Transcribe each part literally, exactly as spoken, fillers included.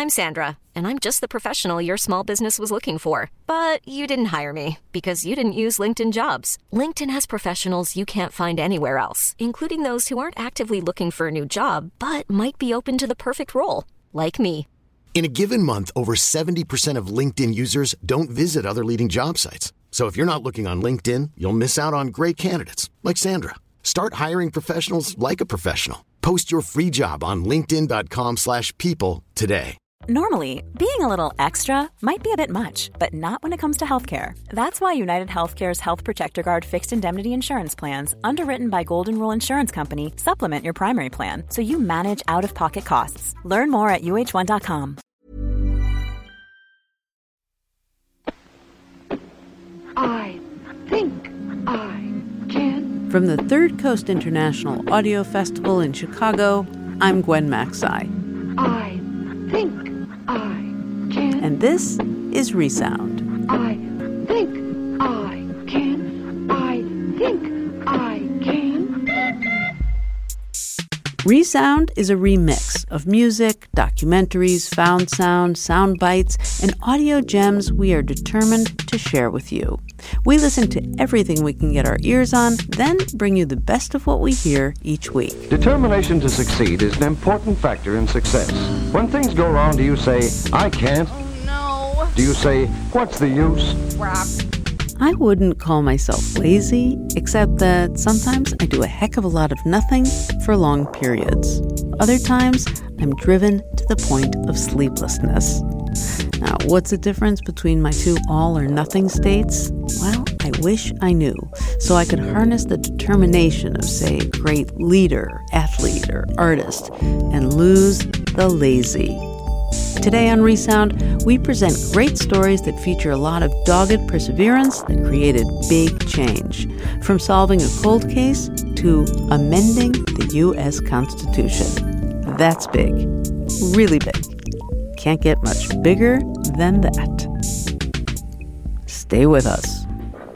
I'm Sandra, and I'm just the professional your small business was looking for. But you didn't hire me because you didn't use LinkedIn Jobs. LinkedIn has professionals you can't find anywhere else, including those who aren't actively looking for a new job, but might be open to the perfect role, like me. In a given month, over seventy percent of LinkedIn users don't visit other leading job sites. So if you're not looking on LinkedIn, you'll miss out on great candidates like Sandra. Start hiring professionals like a professional. Post your free job on linkedin dot com slash people today. Normally, being a little extra might be a bit much, but not when it comes to healthcare. That's why United Healthcare's Health Protector Guard fixed indemnity insurance plans, underwritten by Golden Rule Insurance Company, supplement your primary plan so you manage out-of-pocket costs. Learn more at U H one dot com. I think I can. From the Third Coast International Audio Festival in Chicago, I'm Gwen Macsai. I think I can. And this is Resound. I think I can. I think I can. Resound is a remix of music, documentaries, found sound, sound bites, and audio gems we are determined to share with you. We listen to everything we can get our ears on, then bring you the best of what we hear each week. Determination to succeed is an important factor in success. When things go wrong, do you say, I can't? Oh, no. Do you say, what's the use? Crap. I wouldn't call myself lazy, except that sometimes I do a heck of a lot of nothing for long periods. Other times, I'm driven to the point of sleeplessness. Now, what's the difference between my two all or nothing states? Well, I wish I knew, so I could harness the determination of, say, a great leader, athlete, or artist, and lose the lazy. Today on Resound, we present great stories that feature a lot of dogged perseverance that created big change, from solving a cold case to amending the U S Constitution. That's big, really big. Can't get much bigger than that. Stay with us.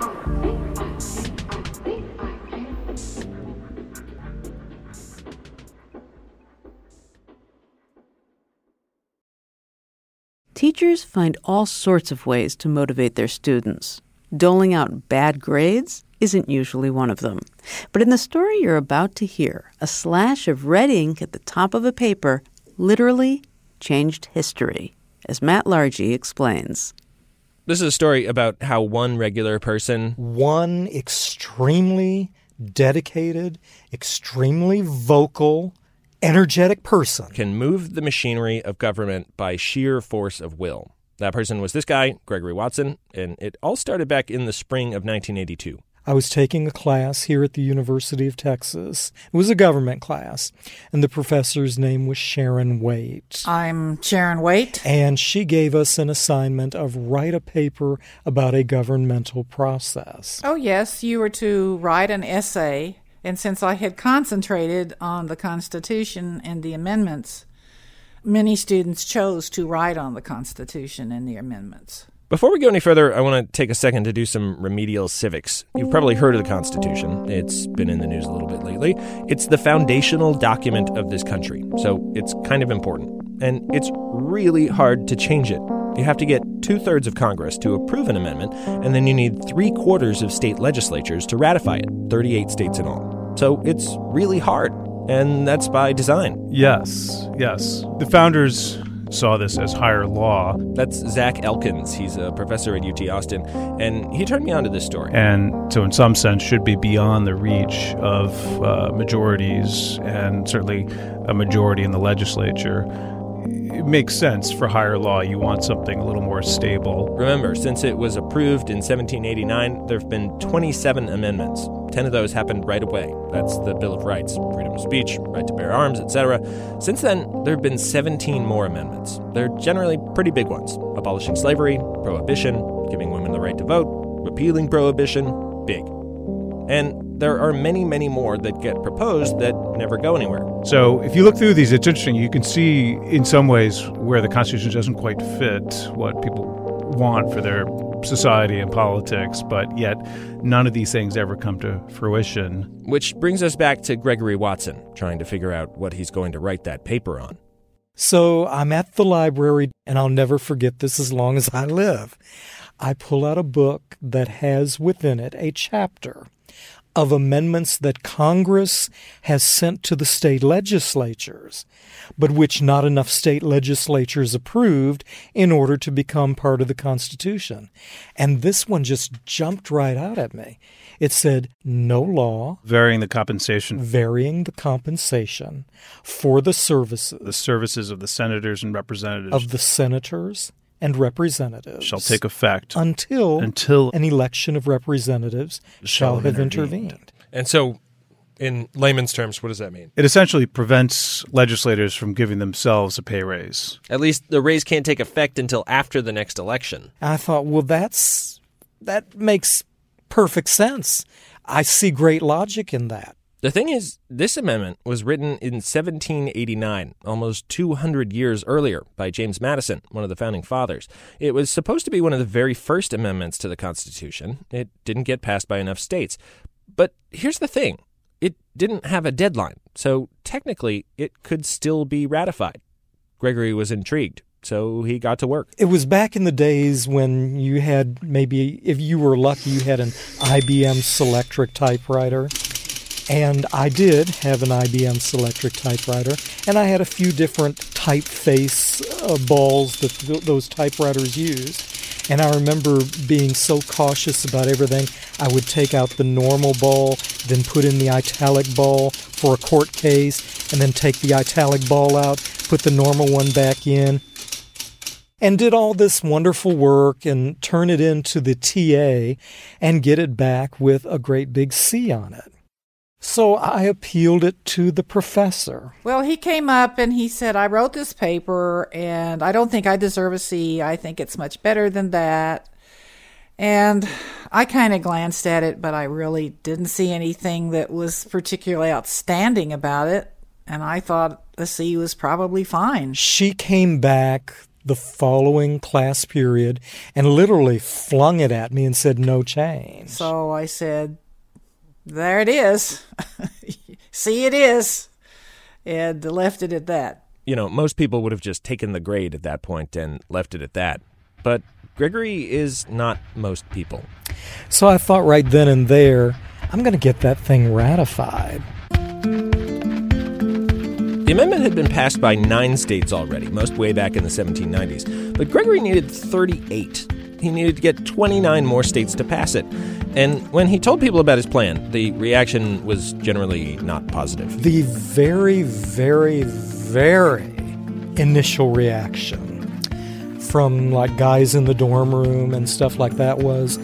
Teachers find all sorts of ways to motivate their students. Doling out bad grades isn't usually one of them. But in the story you're about to hear, a slash of red ink at the top of a paper literally changed history, as Matt Largy explains. This is a story about how one regular person, one extremely dedicated, extremely vocal, energetic person, can move the machinery of government by sheer force of will. That person was this guy, Gregory Watson, and it all started back in the spring of nineteen eighty-two. I was taking a class here at the University of Texas. It was a government class, and the professor's name was Sharon Waite. I'm Sharon Waite. And she gave us an assignment of write a paper about a governmental process. Oh, yes, you were to write an essay. And since I had concentrated on the Constitution and the amendments, many students chose to write on the Constitution and the amendments. Before we go any further, I want to take a second to do some remedial civics. You've probably heard of the Constitution. It's been in the news a little bit lately. It's the foundational document of this country, so it's kind of important. And it's really hard to change it. You have to get two-thirds of Congress to approve an amendment, and then you need three-quarters of state legislatures to ratify it, thirty-eight states in all. So it's really hard, and that's by design. Yes, yes. The founders saw this as higher law. That's Zach Elkins. He's a professor at U T Austin, and he turned me on to this story. And so in some sense should be beyond the reach of uh, majorities, and certainly a majority in the legislature. It makes sense for higher law. You want something a little more stable. Remember, since it was approved in seventeen eighty-nine, there have been twenty-seven amendments. Ten of those happened right away. That's the Bill of Rights, freedom of speech, right to bear arms, et cetera. Since then, there have been seventeen more amendments. They're generally pretty big ones. Abolishing slavery, prohibition, giving women the right to vote, repealing prohibition, big. And there are many, many more that get proposed that never go anywhere. So if you look through these, it's interesting. You can see in some ways where the Constitution doesn't quite fit what people want for their society and politics, but yet none of these things ever come to fruition. Which brings us back to Gregory Watson, trying to figure out what he's going to write that paper on. So I'm at the library, and I'll never forget this as long as I live. I pull out a book that has within it a chapter of amendments that Congress has sent to the state legislatures, but which not enough state legislatures approved in order to become part of the Constitution. And this one just jumped right out at me. It said, no law. Varying the compensation. Varying the compensation for the services. The services of the senators and representatives. Of the senators and representatives shall take effect until, until an election of representatives shall, shall have intervened. intervened. And so, in layman's terms, what does that mean? It essentially prevents legislators from giving themselves a pay raise. At least the raise can't take effect until after the next election. I thought, well, that's that makes perfect sense. I see great logic in that. The thing is, this amendment was written in seventeen eighty-nine, almost two hundred years earlier, by James Madison, one of the founding fathers. It was supposed to be one of the very first amendments to the Constitution. It didn't get passed by enough states. But here's the thing. It didn't have a deadline, so technically it could still be ratified. Gregory was intrigued, so he got to work. It was back in the days when you had maybe, if you were lucky, you had an I B M Selectric typewriter. And I did have an I B M Selectric typewriter, and I had a few different typeface uh, balls that th- those typewriters used. And I remember being so cautious about everything. I would take out the normal ball, then put in the italic ball for a court case, and then take the italic ball out, put the normal one back in, and did all this wonderful work and turn it into the T A and get it back with a great big C on it. So I appealed it to the professor. Well, he came up and he said, I wrote this paper and I don't think I deserve a C. I think it's much better than that. And I kind of glanced at it, but I really didn't see anything that was particularly outstanding about it. And I thought the C was probably fine. She came back the following class period and literally flung it at me and said, no change. So I said, there it is. See, it is. And left it at that. You know, most people would have just taken the grade at that point and left it at that. But Gregory is not most people. So I thought right then and there, I'm going to get that thing ratified. The amendment had been passed by nine states already, most way back in the seventeen nineties. But Gregory needed thirty-eight. He needed to get twenty-nine more states to pass it. And when he told people about his plan, the reaction was generally not positive. The very, very, very initial reaction from like guys in the dorm room and stuff like that was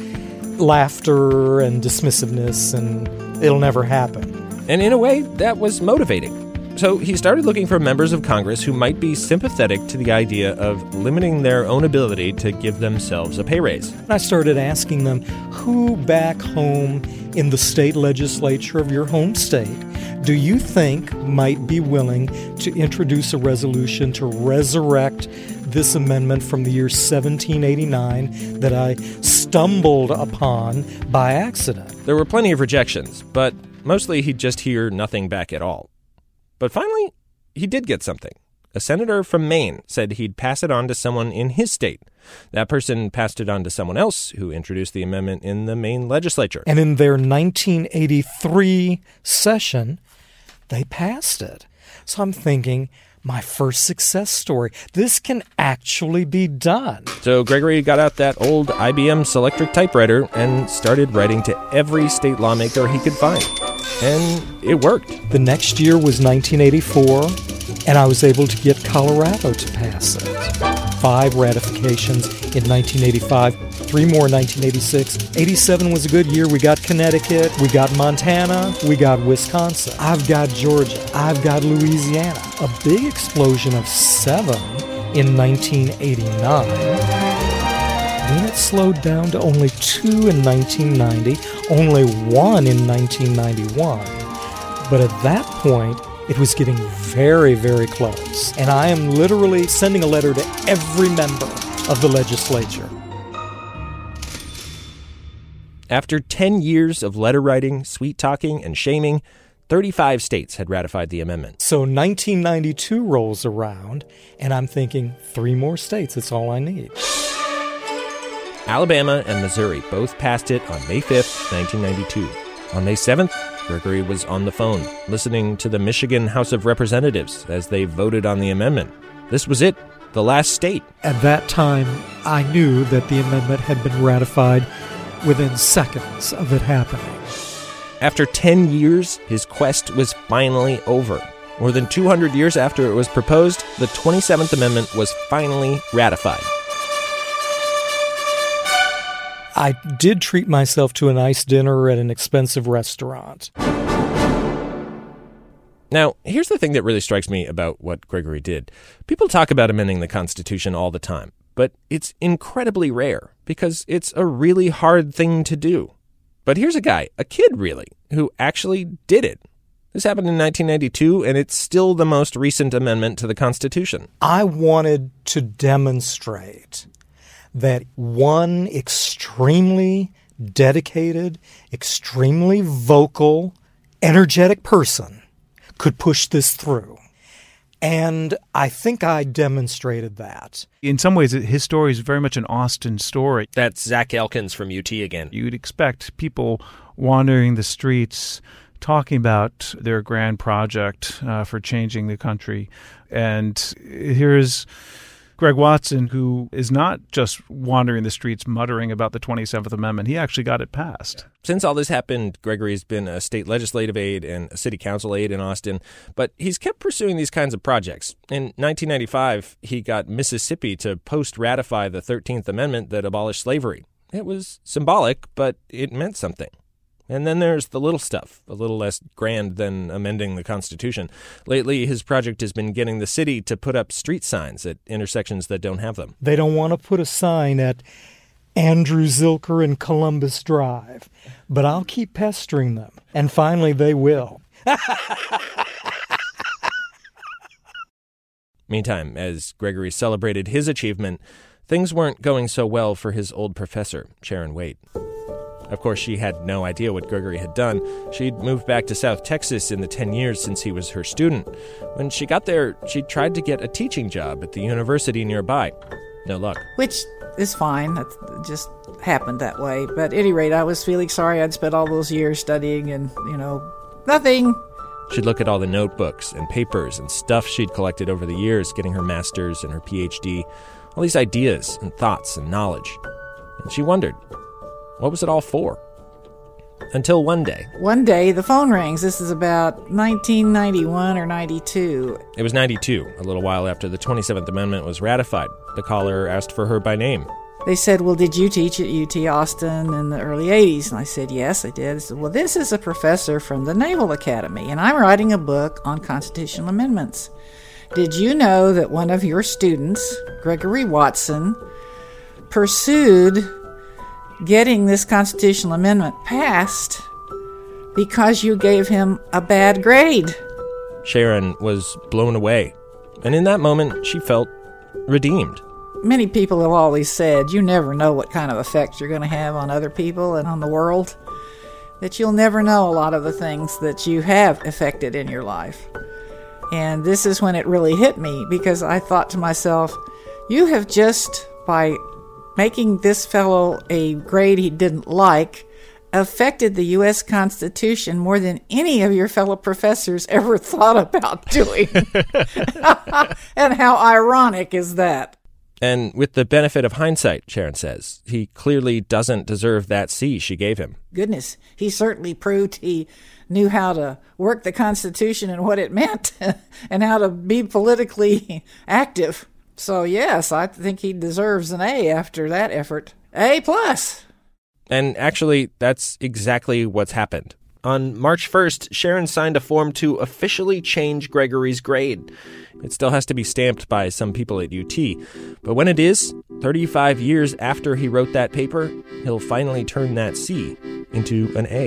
laughter and dismissiveness and it'll never happen. And in a way, that was motivating. So he started looking for members of Congress who might be sympathetic to the idea of limiting their own ability to give themselves a pay raise. And I started asking them, who back home in the state legislature of your home state do you think might be willing to introduce a resolution to resurrect this amendment from the year seventeen eighty-nine that I stumbled upon by accident? There were plenty of rejections, but mostly he'd just hear nothing back at all. But finally, he did get something. A senator from Maine said he'd pass it on to someone in his state. That person passed it on to someone else who introduced the amendment in the Maine legislature. And in their nineteen eighty-three session, they passed it. So I'm thinking, my first success story. This can actually be done. So Gregory got out that old I B M Selectric typewriter and started writing to every state lawmaker he could find. And it worked. The next year was nineteen eighty-four, and I was able to get Colorado to pass it. Five ratifications in nineteen eighty-five, three more in nineteen eighty-six. eighty-seven was a good year. We got Connecticut, we got Montana, we got Wisconsin. I've got Georgia, I've got Louisiana. A big explosion of seven in nineteen eighty-nine. Then it slowed down to only two in nineteen ninety, only one in nineteen ninety-one. But at that point, it was getting very, very close. And I am literally sending a letter to every member of the legislature. After ten years of letter writing, sweet talking, and shaming, thirty-five states had ratified the amendment. So nineteen ninety-two rolls around, and I'm thinking, three more states, that's all I need. Alabama and Missouri both passed it on May fifth, nineteen ninety-two. On May seventh, Gregory was on the phone, listening to the Michigan House of Representatives as they voted on the amendment. This was it, the last state. At that time, I knew that the amendment had been ratified within seconds of it happening. After ten years, his quest was finally over. More than two hundred years after it was proposed, the twenty-seventh Amendment was finally ratified. I did treat myself to a nice dinner at an expensive restaurant. Now, here's the thing that really strikes me about what Gregory did. People talk about amending the Constitution all the time, but it's incredibly rare because it's a really hard thing to do. But here's a guy, a kid really, who actually did it. This happened in nineteen ninety-two, and it's still the most recent amendment to the Constitution. I wanted to demonstrate that one extremely dedicated, extremely vocal, energetic person could push this through. And I think I demonstrated that. In some ways, his story is very much an Austin story. That's Zach Elkins from U T again. You'd expect people wandering the streets talking about their grand project uh, for changing the country. And here's Greg Watson, who is not just wandering the streets muttering about the twenty-seventh Amendment. He actually got it passed. Since all this happened, Gregory's been a state legislative aide and a city council aide in Austin, but he's kept pursuing these kinds of projects. In nineteen ninety-five, he got Mississippi to post-ratify the thirteenth Amendment that abolished slavery. It was symbolic, but it meant something. And then there's the little stuff, a little less grand than amending the Constitution. Lately, his project has been getting the city to put up street signs at intersections that don't have them. They don't want to put a sign at Andrew Zilker and Columbus Drive, but I'll keep pestering them, and finally they will. Meantime, as Gregory celebrated his achievement, things weren't going so well for his old professor, Sharon Waite. Of course, she had no idea what Gregory had done. She'd moved back to South Texas in the ten years since he was her student. When she got there, she tried to get a teaching job at the university nearby. No luck. Which is fine. That just happened that way. But at any rate, I was feeling sorry I'd spent all those years studying and, you know, nothing. She'd look at all the notebooks and papers and stuff she'd collected over the years, getting her master's and her P H D, all these ideas and thoughts and knowledge. And she wondered, what was it all for? Until one day. One day, the phone rings. This is about nineteen ninety-one or ninety-two. It was ninety-two, a little while after the twenty-seventh Amendment was ratified. The caller asked for her by name. They said, well, did you teach at U T Austin in the early eighties? And I said, yes, I did. I said, well, this is a professor from the Naval Academy, and I'm writing a book on constitutional amendments. Did you know that one of your students, Gregory Watson, pursued getting this constitutional amendment passed because you gave him a bad grade? Sharon was blown away, and in that moment, she felt redeemed. Many people have always said, you never know what kind of effect you're going to have on other people and on the world, that you'll never know a lot of the things that you have affected in your life. And this is when it really hit me, because I thought to myself, you have just, by making this fellow a grade he didn't like, affected the U S Constitution more than any of your fellow professors ever thought about doing. And how ironic is that? And with the benefit of hindsight, Sharon says, he clearly doesn't deserve that C she gave him. Goodness, he certainly proved he knew how to work the Constitution and what it meant and how to be politically active. So, yes, I think he deserves an A after that effort. A plus. And actually, that's exactly what's happened. On March first, Sharon signed a form to officially change Gregory's grade. It still has to be stamped by some people at U T. But when it is, thirty-five years after he wrote that paper, he'll finally turn that C into an A.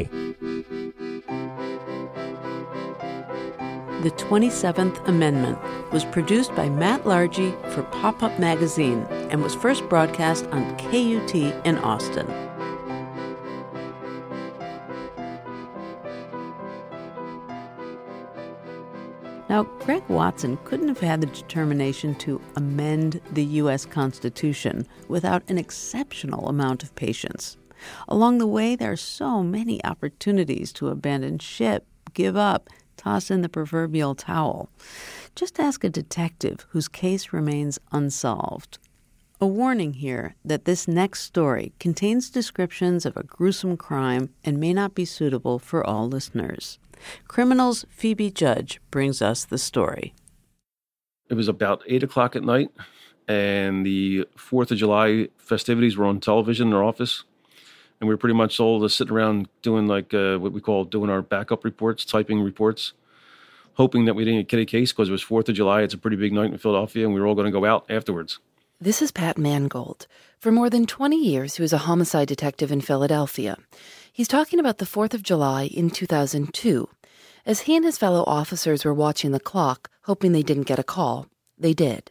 The twenty-seventh Amendment was produced by Matt Largy for Pop-Up Magazine and was first broadcast on K U T in Austin. Greg Watson couldn't have had the determination to amend the U S Constitution without an exceptional amount of patience. Along the way, there are so many opportunities to abandon ship, give up, toss in the proverbial towel. Just ask a detective whose case remains unsolved. A warning here that this next story contains descriptions of a gruesome crime and may not be suitable for all listeners. Criminal's Phoebe Judge brings us the story. It was about eight o'clock at night, and the fourth of July festivities were on television in our office. And we were pretty much all just sitting around doing like uh, what we call doing our backup reports, typing reports, hoping that we didn't get a case because it was fourth of July. It's a pretty big night in Philadelphia, and we were all going to go out afterwards. This is Pat Mangold. For more than twenty years, he was a homicide detective in Philadelphia. He's talking about the fourth of July in two thousand two. As he and his fellow officers were watching the clock, hoping they didn't get a call, they did.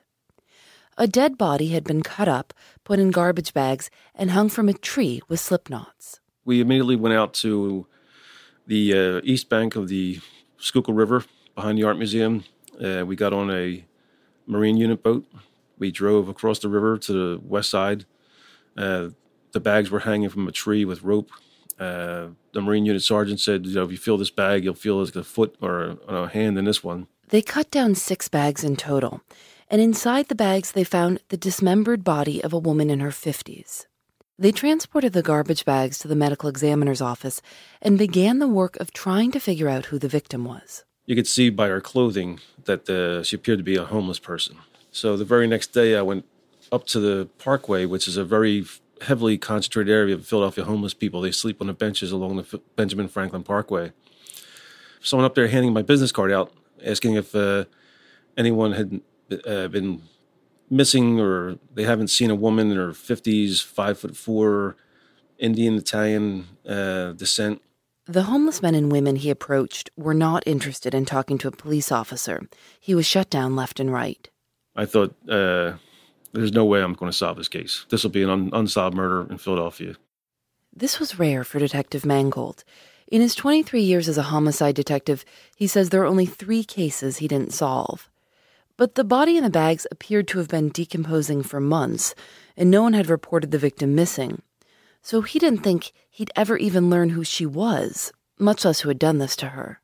A dead body had been cut up, put in garbage bags, and hung from a tree with slip knots. We immediately went out to the uh, east bank of the Schuylkill River behind the Art Museum. Uh, we got on a Marine unit boat. We drove across the river to the west side. Uh, the bags were hanging from a tree with rope. Uh, the Marine unit sergeant said, you know, if you feel this bag, you'll feel like a foot or a, a hand in this one. They cut down six bags in total. And inside the bags, they found the dismembered body of a woman in her fifties. They transported the garbage bags to the medical examiner's office and began the work of trying to figure out who the victim was. You could see by her clothing that uh, she appeared to be a homeless person. So the very next day, I went up to the Parkway, which is a very heavily concentrated area of Philadelphia homeless people. They sleep on the benches along the Benjamin Franklin Parkway. Someone up there handing my business card out, asking if uh, anyone had Uh, been missing or they haven't seen a woman in her fifties, five foot four, Indian, Italian uh, descent. The homeless men and women he approached were not interested in talking to a police officer. He was shut down left and right. I thought, uh, there's no way I'm going to solve this case. This will be an un- unsolved murder in Philadelphia. This was rare for Detective Mangold. In his twenty-three years as a homicide detective, he says there are only three cases he didn't solve. But the body in the bags appeared to have been decomposing for months, and no one had reported the victim missing. So he didn't think he'd ever even learn who she was, much less who had done this to her.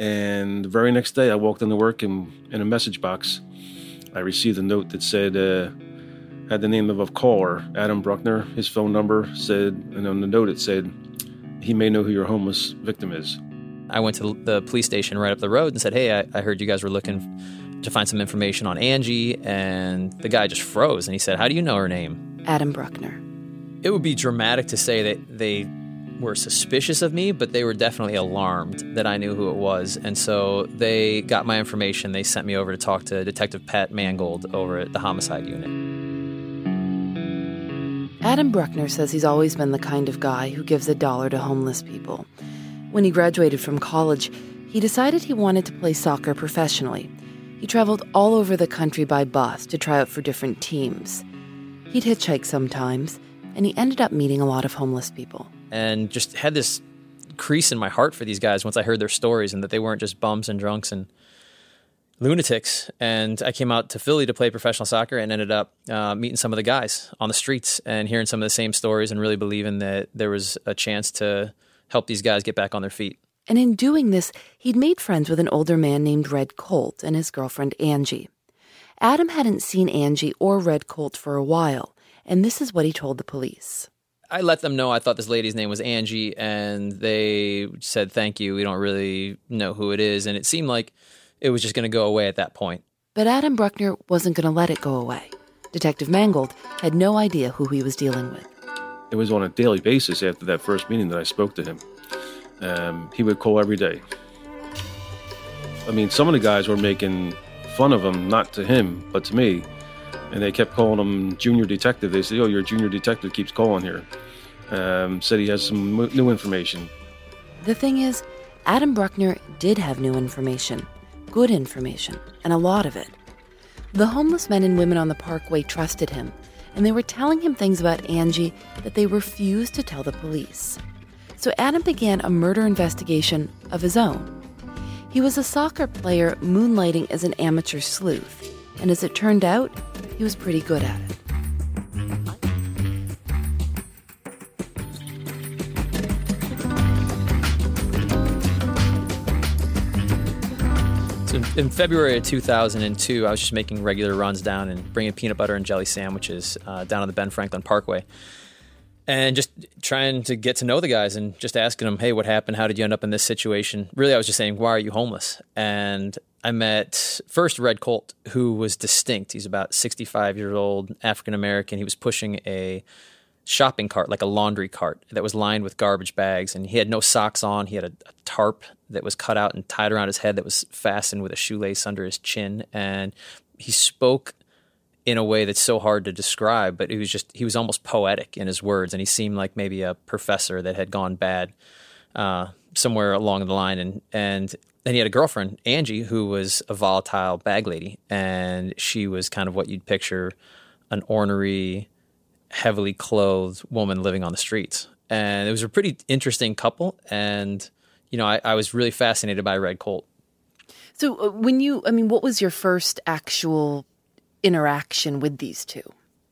And the very next day, I walked into work, and in a message box, I received a note that said, uh, had the name of a caller, Adam Bruckner. His phone number said, and on the note it said, he may know who your homeless victim is. I went to the police station right up the road and said, hey, I, I heard you guys were looking to find some information on Angie, and the guy just froze, and he said, how do you know her name? Adam Bruckner. It would be dramatic to say that they were suspicious of me, but they were definitely alarmed that I knew who it was, and so they got my information. They sent me over to talk to Detective Pat Mangold over at the Homicide Unit. Adam Bruckner says he's always been the kind of guy who gives a dollar to homeless people. When he graduated from college, he decided he wanted to play soccer professionally. He traveled all over the country by bus to try out for different teams. He'd hitchhike sometimes, and he ended up meeting a lot of homeless people. And just had this crease in my heart for these guys once I heard their stories and that they weren't just bums and drunks and lunatics. And I came out to Philly to play professional soccer and ended up uh, meeting some of the guys on the streets and hearing some of the same stories and really believing that there was a chance to help these guys get back on their feet. And in doing this, he'd made friends with an older man named Red Colt and his girlfriend Angie. Adam hadn't seen Angie or Red Colt for a while, and this is what he told the police. I let them know I thought this lady's name was Angie, and they said, thank you, we don't really know who it is, and it seemed like it was just going to go away at that point. But Adam Bruckner wasn't going to let it go away. Detective Mangold had no idea who he was dealing with. It was on a daily basis after that first meeting that I spoke to him. Um, he would call every day. I mean, some of the guys were making fun of him, not to him, but to me. And they kept calling him junior detective. They said, oh, your junior detective keeps calling here. Um, said he has some new information. The thing is, Adam Bruckner did have new information. Good information, and a lot of it. The homeless men and women on the Parkway trusted him, and they were telling him things about Angie that they refused to tell the police. So Adam began a murder investigation of his own. He was a soccer player moonlighting as an amateur sleuth, and as it turned out, he was pretty good at it. So in February of two thousand two, I was just making regular runs down and bringing peanut butter and jelly sandwiches uh, down on the Ben Franklin Parkway. And just trying to get to know the guys and just asking them, hey, what happened? How did you end up in this situation? Really, I was just saying, why are you homeless? And I met first Red Colt, who was distinct. He's about sixty-five years old, African-American. He was pushing a shopping cart, like a laundry cart, that was lined with garbage bags. And he had no socks on. He had a, a tarp that was cut out and tied around his head that was fastened with a shoelace under his chin. And he spoke in a way that's so hard to describe, but he was just, he was almost poetic in his words, and he seemed like maybe a professor that had gone bad uh, somewhere along the line. And, and then he had a girlfriend, Angie, who was a volatile bag lady, and she was kind of what you'd picture an ornery, heavily clothed woman living on the streets. And it was a pretty interesting couple, and, you know, I, I was really fascinated by Red Colt. So uh, when you, I mean, what was your first actual interaction with these two?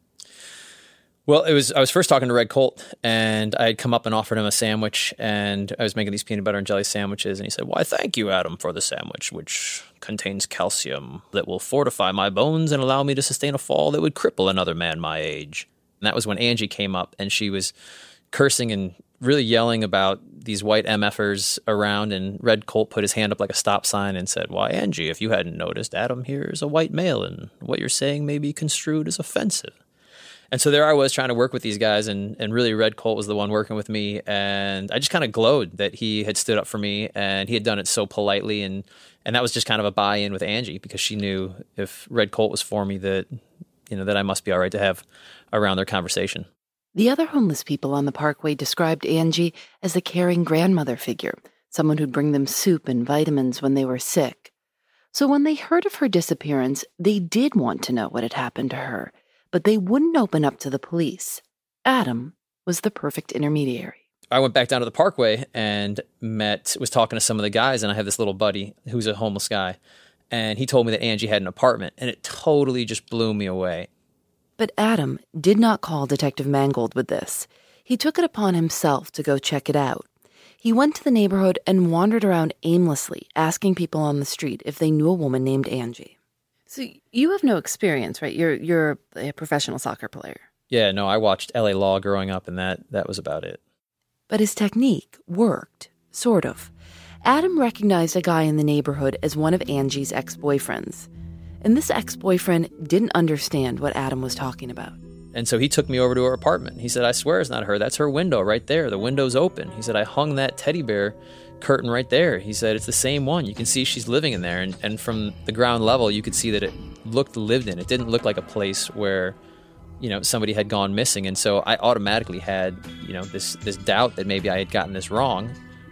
Well, it was I was first talking to Red Colt, and I had come up and offered him a sandwich, and I was making these peanut butter and jelly sandwiches, and he said, "Why, thank you, Adam, for the sandwich, which contains calcium that will fortify my bones and allow me to sustain a fall that would cripple another man my age." And that was when Angie came up, and she was cursing and really yelling about these white M Fers around, and Red Colt put his hand up like a stop sign and said, "Why, Angie, if you hadn't noticed, Adam here is a white male, and what you're saying may be construed as offensive." And so there I was trying to work with these guys, and, and really Red Colt was the one working with me, and I just kind of glowed that he had stood up for me, and he had done it so politely, and, and that was just kind of a buy-in with Angie, because she knew if Red Colt was for me that, you know, that I must be all right to have around their conversation. The other homeless people on the Parkway described Angie as a caring grandmother figure, someone who'd bring them soup and vitamins when they were sick. So when they heard of her disappearance, they did want to know what had happened to her, but they wouldn't open up to the police. Adam was the perfect intermediary. I went back down to the Parkway and met, was talking to some of the guys, and I have this little buddy who's a homeless guy, and he told me that Angie had an apartment, and it totally just blew me away. But Adam did not call Detective Mangold with this. He took it upon himself to go check it out. He went to the neighborhood and wandered around aimlessly, asking people on the street if they knew a woman named Angie. So you have no experience, right? You're you're a professional soccer player. Yeah, no, I watched L A Law growing up, and that that was about it. But his technique worked, sort of. Adam recognized a guy in the neighborhood as one of Angie's ex-boyfriends. And this ex-boyfriend didn't understand what Adam was talking about. And so he took me over to her apartment. He said, "I swear it's not her. That's her window right there. The window's open." He said, "I hung that teddy bear curtain right there." He said, "It's the same one. You can see she's living in there." And, and from the ground level, you could see that it looked lived in. It didn't look like a place where, you know, somebody had gone missing. And so I automatically had, you know, this, this doubt that maybe I had gotten this wrong.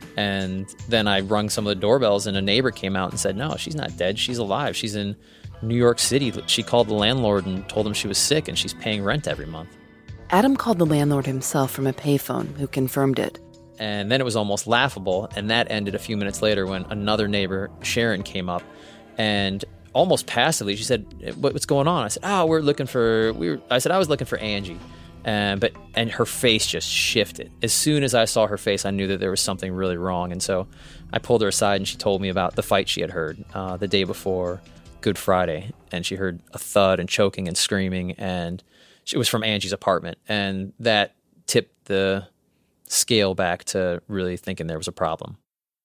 And then I rung some of the doorbells, and a neighbor came out and said, "No, she's not dead. She's alive. She's in New York City." She called the landlord and told him she was sick, and she's paying rent every month. Adam called the landlord himself from a payphone, who confirmed it. And then it was almost laughable, and that ended a few minutes later when another neighbor, Sharon, came up, and almost passively, she said, "What's going on?" I said, "Oh, we're looking for." We were, I said, "I was looking for Angie," and but and her face just shifted. As soon as I saw her face, I knew that there was something really wrong, and so I pulled her aside, and she told me about the fight she had heard uh, the day before Good Friday, and she heard a thud and choking and screaming, and it was from Angie's apartment, and that tipped the scale back to really thinking there was a problem.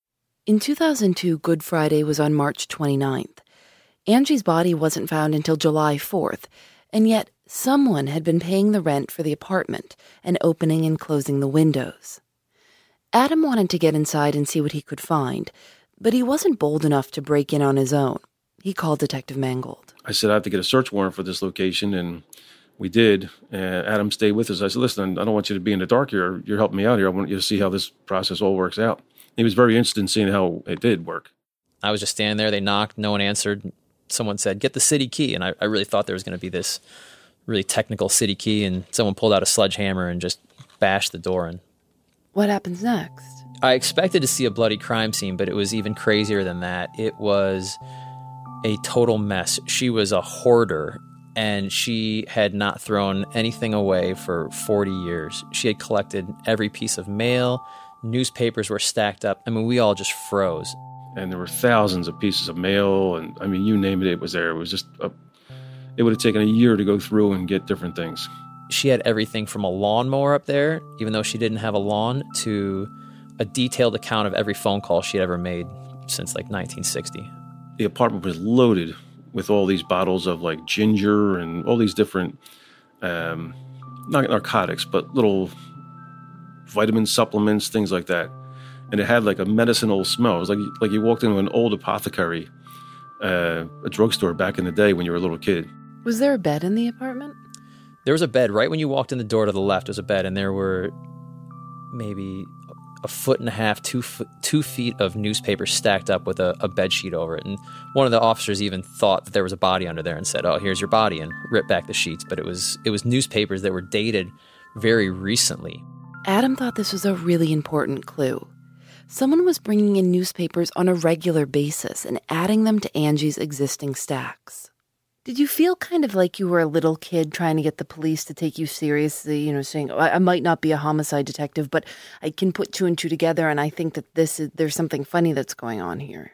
In two thousand two, Good Friday was on March twenty-ninth. Angie's body wasn't found until July fourth, and yet someone had been paying the rent for the apartment and opening and closing the windows. Adam wanted to get inside and see what he could find, but he wasn't bold enough to break in on his own. He called Detective Mangold. I said, "I have to get a search warrant for this location," and we did. And Adam stayed with us. I said, "Listen, I don't want you to be in the dark here. You're helping me out here. I want you to see how this process all works out." He was very interested in seeing how it did work. I was just standing there. They knocked. No one answered. Someone said, "Get the city key." And I, I really thought there was going to be this really technical city key. And someone pulled out a sledgehammer and just bashed the door in. What happens next? I expected to see a bloody crime scene, but it was even crazier than that. It was a total mess. She was a hoarder, and she had not thrown anything away for forty years. She had collected every piece of mail. Newspapers were stacked up. I mean, we all just froze. And there were thousands of pieces of mail, and I mean, you name it, it was there. It was just, a, it would have taken a year to go through and get different things. She had everything from a lawnmower up there, even though she didn't have a lawn, to a detailed account of every phone call she had ever made since like nineteen sixty. The apartment was loaded with all these bottles of like ginger and all these different, um, not narcotics, but little vitamin supplements, things like that. And it had like a medicinal smell. It was like like you walked into an old apothecary, uh, a drugstore back in the day when you were a little kid. Was there a bed in the apartment? There was a bed right when you walked in the door to the left. Was a bed, and there were maybe a foot and a half, two foot, two feet of newspaper stacked up with a, a bed sheet over it. And one of the officers even thought that there was a body under there and said, "Oh, here's your body," and ripped back the sheets. But it was it was newspapers that were dated very recently. Adam thought this was a really important clue. Someone was bringing in newspapers on a regular basis and adding them to Angie's existing stacks. Did you feel kind of like you were a little kid trying to get the police to take you seriously, you know, saying, I, I might not be a homicide detective, but I can put two and two together, and I think that this is there's something funny that's going on here?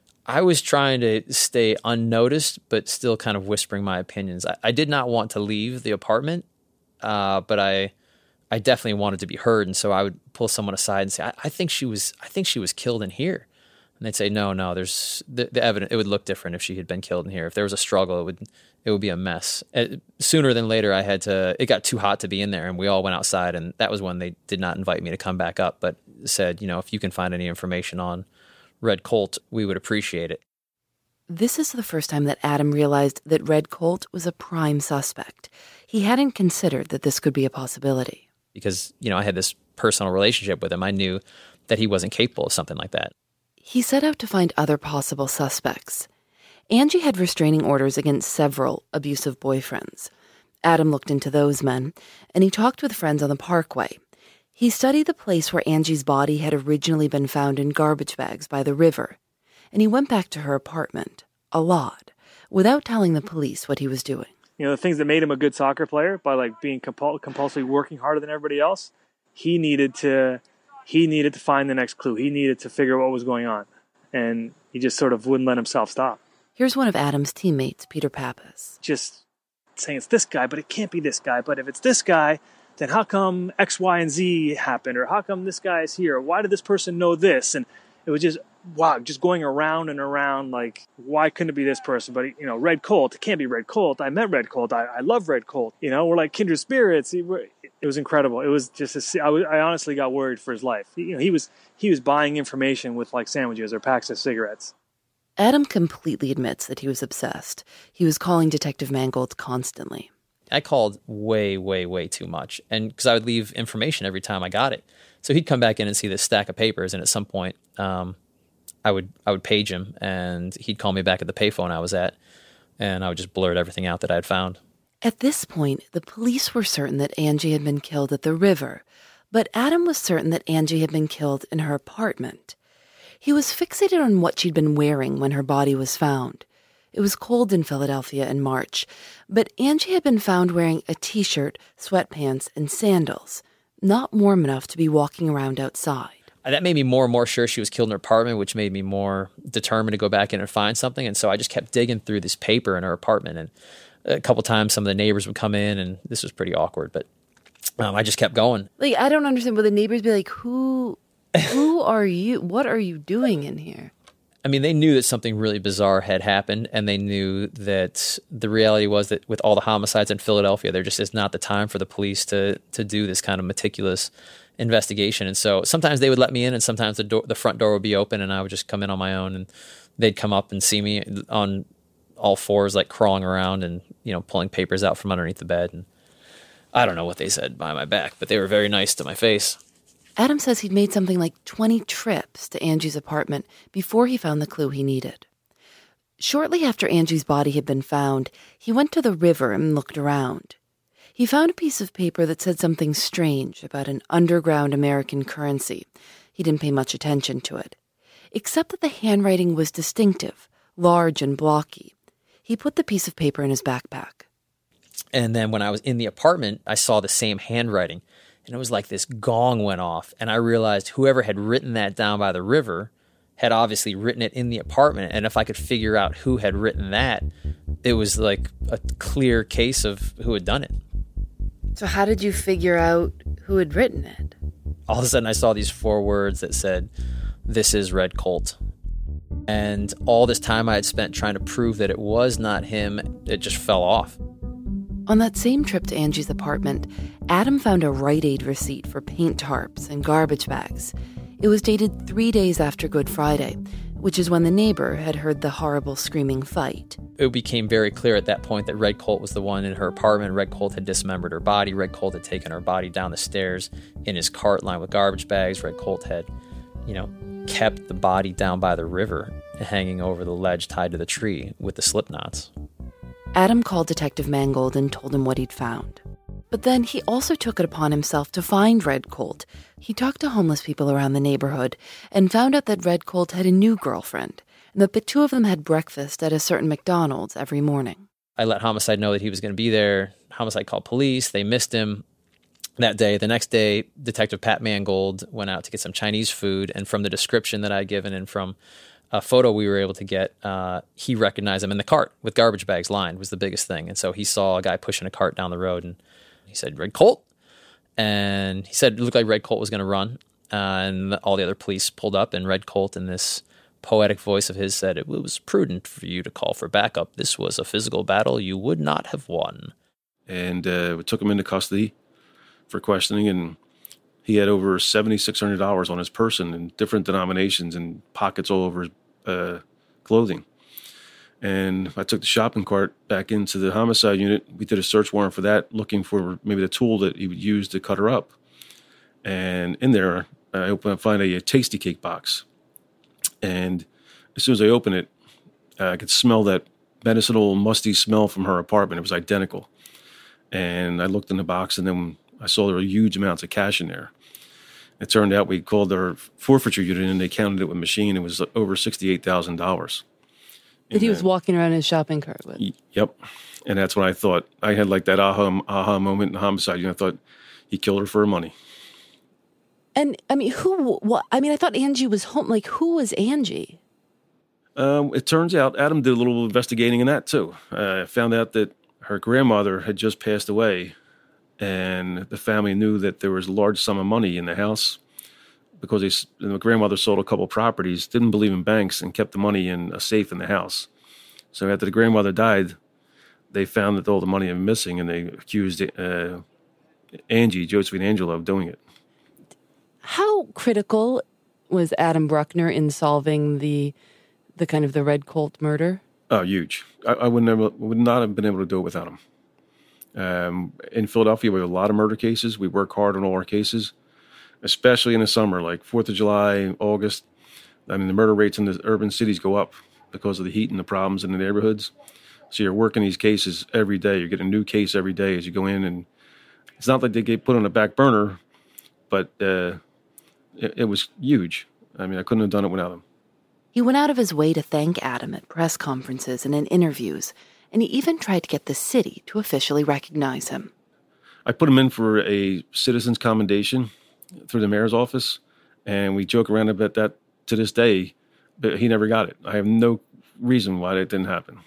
I was trying to stay unnoticed, but still kind of whispering my opinions. I, I did not want to leave the apartment, uh, but I... I definitely wanted to be heard, and so I would pull someone aside and say, I, I think she was I think she was killed in here. And they'd say, no, no, there's the, the evidence. It would look different if she had been killed in here. If there was a struggle, it would it would be a mess. And sooner than later, I had to, it got too hot to be in there, and we all went outside, and that was when they did not invite me to come back up, but said, you know, if you can find any information on Red Colt, we would appreciate it. This is the first time that Adam realized that Red Colt was a prime suspect. He hadn't considered that this could be a possibility. Because, you know, I had this personal relationship with him. I knew that he wasn't capable of something like that. He set out to find other possible suspects. Angie had restraining orders against several abusive boyfriends. Adam looked into those men, and he talked with friends on the Parkway. He studied the place where Angie's body had originally been found in garbage bags by the river, and he went back to her apartment, a lot, without telling the police what he was doing. You know, the things that made him a good soccer player by like being compul- compulsively working harder than everybody else. He needed to, he needed to find the next clue. He needed to figure out what was going on, and he just sort of wouldn't let himself stop. Here's one of Adam's teammates, Peter Pappas. Just saying it's this guy, but it can't be this guy. But if it's this guy, then how come X, Y, and Z happened? Or how come this guy is here? Why did this person know this? And it was just, wow, just going around and around, like, why couldn't it be this person? But, you know, Red Colt, it can't be Red Colt. I met Red Colt. I, I love Red Colt. You know, we're like kindred spirits. It, it was incredible. It was just, a, I, was, I honestly got worried for his life. You know, he was he was buying information with, like, sandwiches or packs of cigarettes. Adam completely admits that he was obsessed. He was calling Detective Mangold constantly. I called way, way, way too much, and because I would leave information every time I got it. So he'd come back in and see this stack of papers, and at some point, um, I would I would page him, and he'd call me back at the payphone I was at, and I would just blurt everything out that I had found. At this point, the police were certain that Angie had been killed at the river, but Adam was certain that Angie had been killed in her apartment. He was fixated on what she'd been wearing when her body was found. It was cold in Philadelphia in March, but Angie had been found wearing a t-shirt, sweatpants, and sandals, not warm enough to be walking around outside. That made me more and more sure she was killed in her apartment, which made me more determined to go back in and find something. And so I just kept digging through this paper in her apartment. And a couple times some of the neighbors would come in, and this was pretty awkward, but um, I just kept going. Like, I don't understand. Would the neighbors be like, who, who are you? What are you doing in here? I mean, they knew that something really bizarre had happened, and they knew that the reality was that with all the homicides in Philadelphia, there just is not the time for the police to to do this kind of meticulous investigation. And so sometimes they would let me in, and sometimes the door, the front door would be open, and I would just come in on my own, and they'd come up and see me on all fours, like crawling around and, you know, pulling papers out from underneath the bed. And I don't know what they said behind my back, but they were very nice to my face. Adam says he'd made something like twenty trips to Angie's apartment before he found the clue he needed. Shortly after Angie's body had been found, he went to the river and looked around. He found a piece of paper that said something strange about an underground American currency. He He didn't pay much attention to it, except that the handwriting was distinctive, large and blocky. He put the piece of paper in his backpack. And then when I was in the apartment, I saw the same handwriting. And it was like this gong went off. And I realized whoever had written that down by the river had obviously written it in the apartment. And if I could figure out who had written that, it was like a clear case of who had done it. So how did you figure out who had written it? All of a sudden I saw these four words that said, "This is Red Colt." And all this time I had spent trying to prove that it was not him, it just fell off. On that same trip to Angie's apartment, Adam found a Rite Aid receipt for paint tarps and garbage bags. It was dated three days after Good Friday, which is when the neighbor had heard the horrible screaming fight. It became very clear at that point that Red Colt was the one in her apartment. Red Colt had dismembered her body. Red Colt had taken her body down the stairs in his cart lined with garbage bags. Red Colt had, you know, kept the body down by the river, hanging over the ledge tied to the tree with the slip knots. Adam called Detective Mangold and told him what he'd found. But then he also took it upon himself to find Red Colt. He talked to homeless people around the neighborhood and found out that Red Colt had a new girlfriend and that the two of them had breakfast at a certain McDonald's every morning. I let Homicide know that he was going to be there. Homicide called police. They missed him that day. The next day, Detective Pat Mangold went out to get some Chinese food, and from the description that I had given and from a photo we were able to get, uh, he recognized him in the cart with garbage bags lined was the biggest thing. And so he saw a guy pushing a cart down the road, and he said, "Red Colt?" And he said it looked like Red Colt was going to run. Uh, and all the other police pulled up, and Red Colt, in this poetic voice of his, said, "It was prudent for you to call for backup. This was a physical battle you would not have won." And uh, we took him into custody for questioning, and he had over seven thousand six hundred dollars on his person in different denominations and pockets all over his uh, clothing. And I took the shopping cart back into the homicide unit. We did a search warrant for that, looking for maybe the tool that he would use to cut her up. And in there, I open, I find a, a Tasty Cake box. And as soon as I open it, uh, I could smell that medicinal, musty smell from her apartment. It was identical. And I looked in the box, and then I saw there were huge amounts of cash in there. It turned out we called their forfeiture unit, and they counted it with a machine. It was over sixty-eight thousand dollars. That he was walking around his shopping cart with. Yep. And that's when I thought, I had like that aha, aha moment in the homicide. You know, I thought he killed her for her money. And, I mean, who, what, I mean, I thought Angie was home. Like, who was Angie? Um, it turns out Adam did a little investigating in that, too. I uh, found out that her grandmother had just passed away, and the family knew that there was a large sum of money in the house because they, the grandmother sold a couple of properties, didn't believe in banks, and kept the money in a safe in the house. So after the grandmother died, they found that all the money was missing, and they accused uh, Angie, Josephine Angelo, of doing it. How critical was Adam Bruckner in solving the the kind of the Red Colt murder? Oh, huge. I, I would never would not have been able to do it without him. Um, in Philadelphia, we have a lot of murder cases. We work hard on all our cases, especially in the summer, like fourth of July, August. I mean, the murder rates in the urban cities go up because of the heat and the problems in the neighborhoods. So you're working these cases every day. You're getting a new case every day as you go in. And it's not like they get put on the back burner, but uh, it, it was huge. I mean, I couldn't have done it without him. He went out of his way to thank Adam at press conferences and in interviews, and he even tried to get the city to officially recognize him. I put him in for a citizen's commendation through the mayor's office, and we joke around about that to this day, but he never got it. I have no reason why that didn't happen.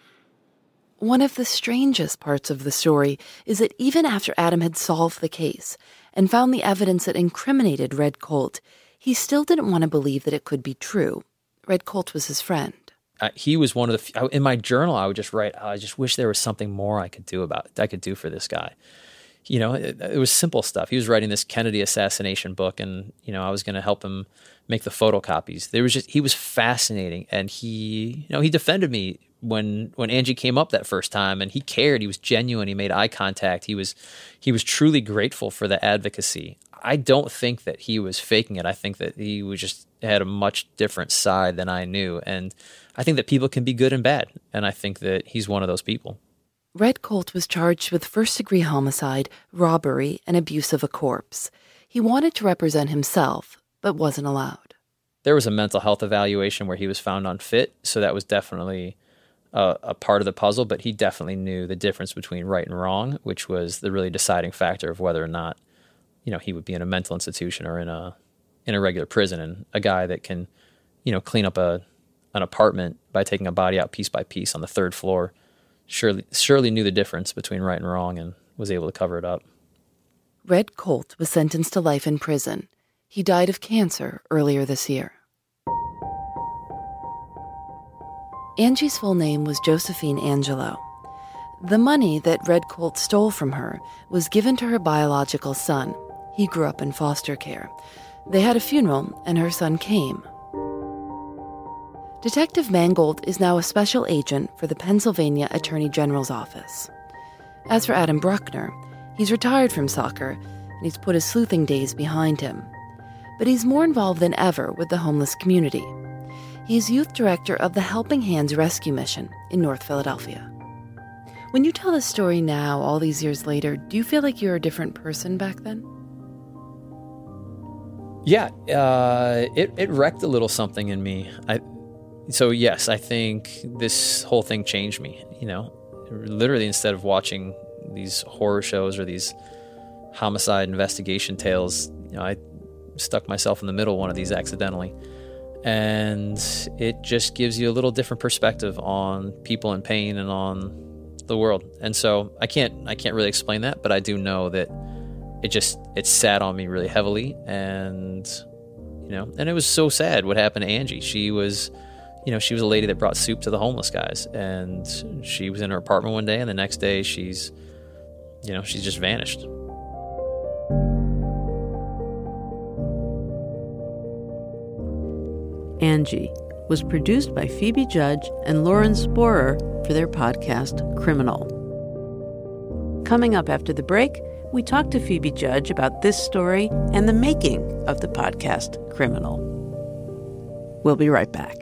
One of the strangest parts of the story is that even after Adam had solved the case and found the evidence that incriminated Red Colt, he still didn't want to believe that it could be true. Red Colt was his friend. Uh, he was one of the few, in my journal, I would just write, oh, I just wish there was something more I could do about I could do for this guy. You know, it, it was simple stuff. He was writing this Kennedy assassination book, and, you know, I was going to help him make the photocopies. There was just, he was fascinating, and he, you know, he defended me when when Angie came up that first time, and he cared. He was genuine. He made eye contact. He was he was truly grateful for the advocacy. I don't think that he was faking it. I think that he was just had a much different side than I knew. And I think that people can be good and bad. And I think that he's one of those people. Red Colt was charged with first-degree homicide, robbery, and abuse of a corpse. He wanted to represent himself, but wasn't allowed. There was a mental health evaluation where he was found unfit, so that was definitely a, a part of the puzzle, but he definitely knew the difference between right and wrong, which was the really deciding factor of whether or not, you know, he would be in a mental institution or in a in a regular prison. And a guy that can, you know, clean up a an apartment by taking a body out piece by piece on the third floor surely surely knew the difference between right and wrong and was able to cover it up. Red Colt was sentenced to life in prison. He died of cancer earlier this year. Angie's full name was Josephine Angelo. The money that Red Colt stole from her was given to her biological son. He grew up in foster care. They had a funeral, and her son came. Detective Mangold is now a special agent for the Pennsylvania Attorney General's office. As for Adam Bruckner, he's retired from soccer, and he's put his sleuthing days behind him. But he's more involved than ever with the homeless community. He's youth director of the Helping Hands Rescue Mission in North Philadelphia. When you tell this story now, all these years later, do you feel like you're a different person back then? Yeah, uh, it, it wrecked a little something in me. I, so yes, I think this whole thing changed me, you know. Literally, instead of watching these horror shows or these homicide investigation tales, you know, I stuck myself in the middle of one of these accidentally. And it just gives you a little different perspective on people in pain and on the world. And so I can't I can't really explain that, but I do know that it just it sat on me really heavily. And you know, and it was so sad what happened to Angie. She was, you know, she was a lady that brought soup to the homeless guys, and she was in her apartment one day, and the next day she's, you know, she's just vanished. Angie was produced by Phoebe Judge and Lauren Sporer for their podcast, Criminal. Coming up after the break, we talk to Phoebe Judge about this story and the making of the podcast, Criminal. We'll be right back.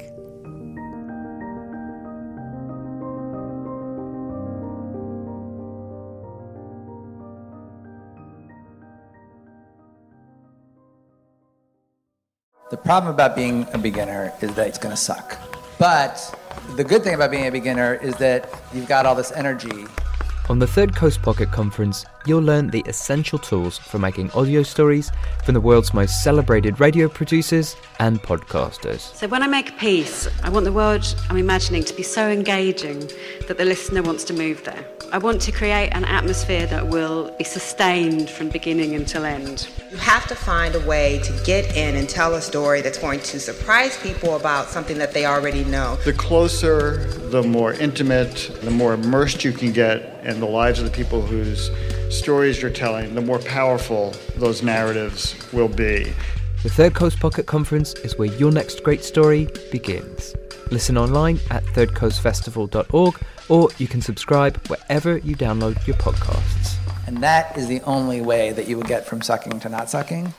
The problem about being a beginner is that it's going to suck. But the good thing about being a beginner is that you've got all this energy. On the Third Coast Pocket Conference, you'll learn the essential tools for making audio stories from the world's most celebrated radio producers and podcasters. So when I make a piece, I want the world I'm imagining to be so engaging that the listener wants to move there. I want to create an atmosphere that will be sustained from beginning until end. You have to find a way to get in and tell a story that's going to surprise people about something that they already know. The closer, the more intimate, the more immersed you can get in the lives of the people whose stories you're telling, the more powerful those narratives will be. The Third Coast Pocket Conference is where your next great story begins. Listen online at third coast festival dot org, or you can subscribe wherever you download your podcasts. And that is the only way that you will get from sucking to not sucking.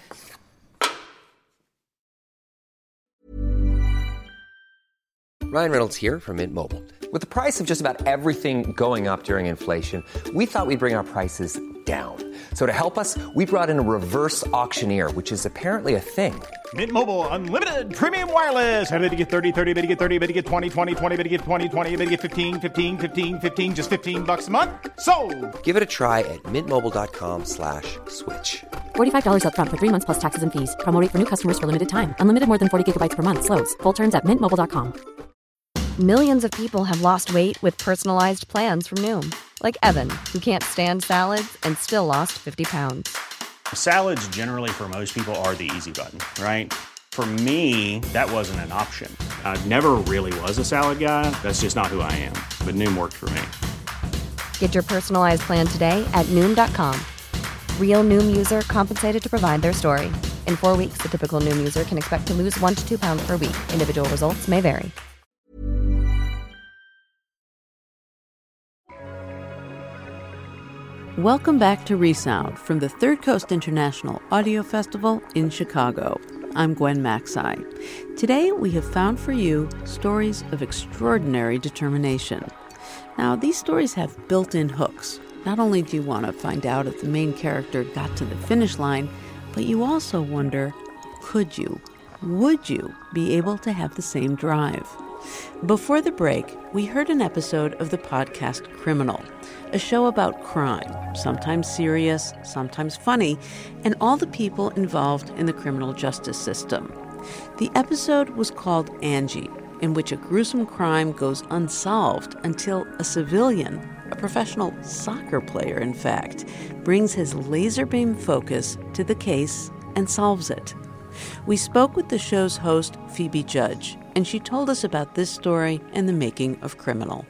Ryan Reynolds here from Mint Mobile. With the price of just about everything going up during inflation, we thought we'd bring our prices down. So to help us, we brought in a reverse auctioneer, which is apparently a thing. Mint Mobile Unlimited Premium Wireless. How to get thirty, thirty, how to get thirty, how to get twenty, twenty, twenty, how to get twenty, twenty, how to get fifteen, fifteen, fifteen, fifteen, just fifteen bucks a month? Sold! Give it a try at mintmobile.com slash switch. forty-five dollars up front for three months plus taxes and fees. Promo rate for new customers for limited time. Unlimited more than forty gigabytes per month. Slows full terms at mint mobile dot com. Millions of people have lost weight with personalized plans from Noom. Like Evan, who can't stand salads and still lost fifty pounds. Salads generally for most people are the easy button, right? For me, that wasn't an option. I never really was a salad guy. That's just not who I am. But Noom worked for me. Get your personalized plan today at Noom dot com. Real Noom user compensated to provide their story. In four weeks, the typical Noom user can expect to lose one to two pounds per week. Individual results may vary. Welcome back to Resound from the Third Coast International Audio Festival in Chicago. I'm Gwen Macsai. Today we have found for you stories of extraordinary determination. Now, these stories have built-in hooks. Not only do you want to find out if the main character got to the finish line, but you also wonder, could you, would you be able to have the same drive? Before the break, we heard an episode of the podcast Criminal, a show about crime, sometimes serious, sometimes funny, and all the people involved in the criminal justice system. The episode was called Angie, in which a gruesome crime goes unsolved until a civilian, a professional soccer player in fact, brings his laser beam focus to the case and solves it. We spoke with the show's host, Phoebe Judge, and she told us about this story and the making of Criminal.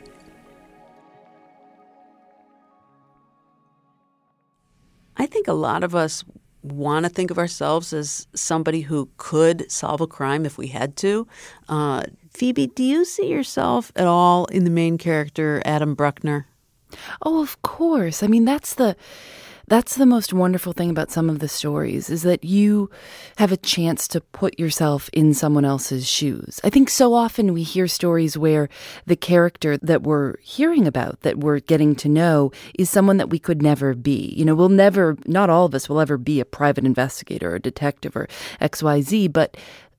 I think a lot of us want to think of ourselves as somebody who could solve a crime if we had to. Uh, Phoebe, do you see yourself at all in the main character, Adam Bruckner? Oh, of course. I mean, that's the that's the most wonderful thing about some of the stories, is that you have a chance to put yourself in someone else's shoes. I think so often we hear stories where the character that we're hearing about, that we're getting to know, is someone that we could never be. You know, we'll never, not all of us will ever be a private investigator or a detective or X Y Z, but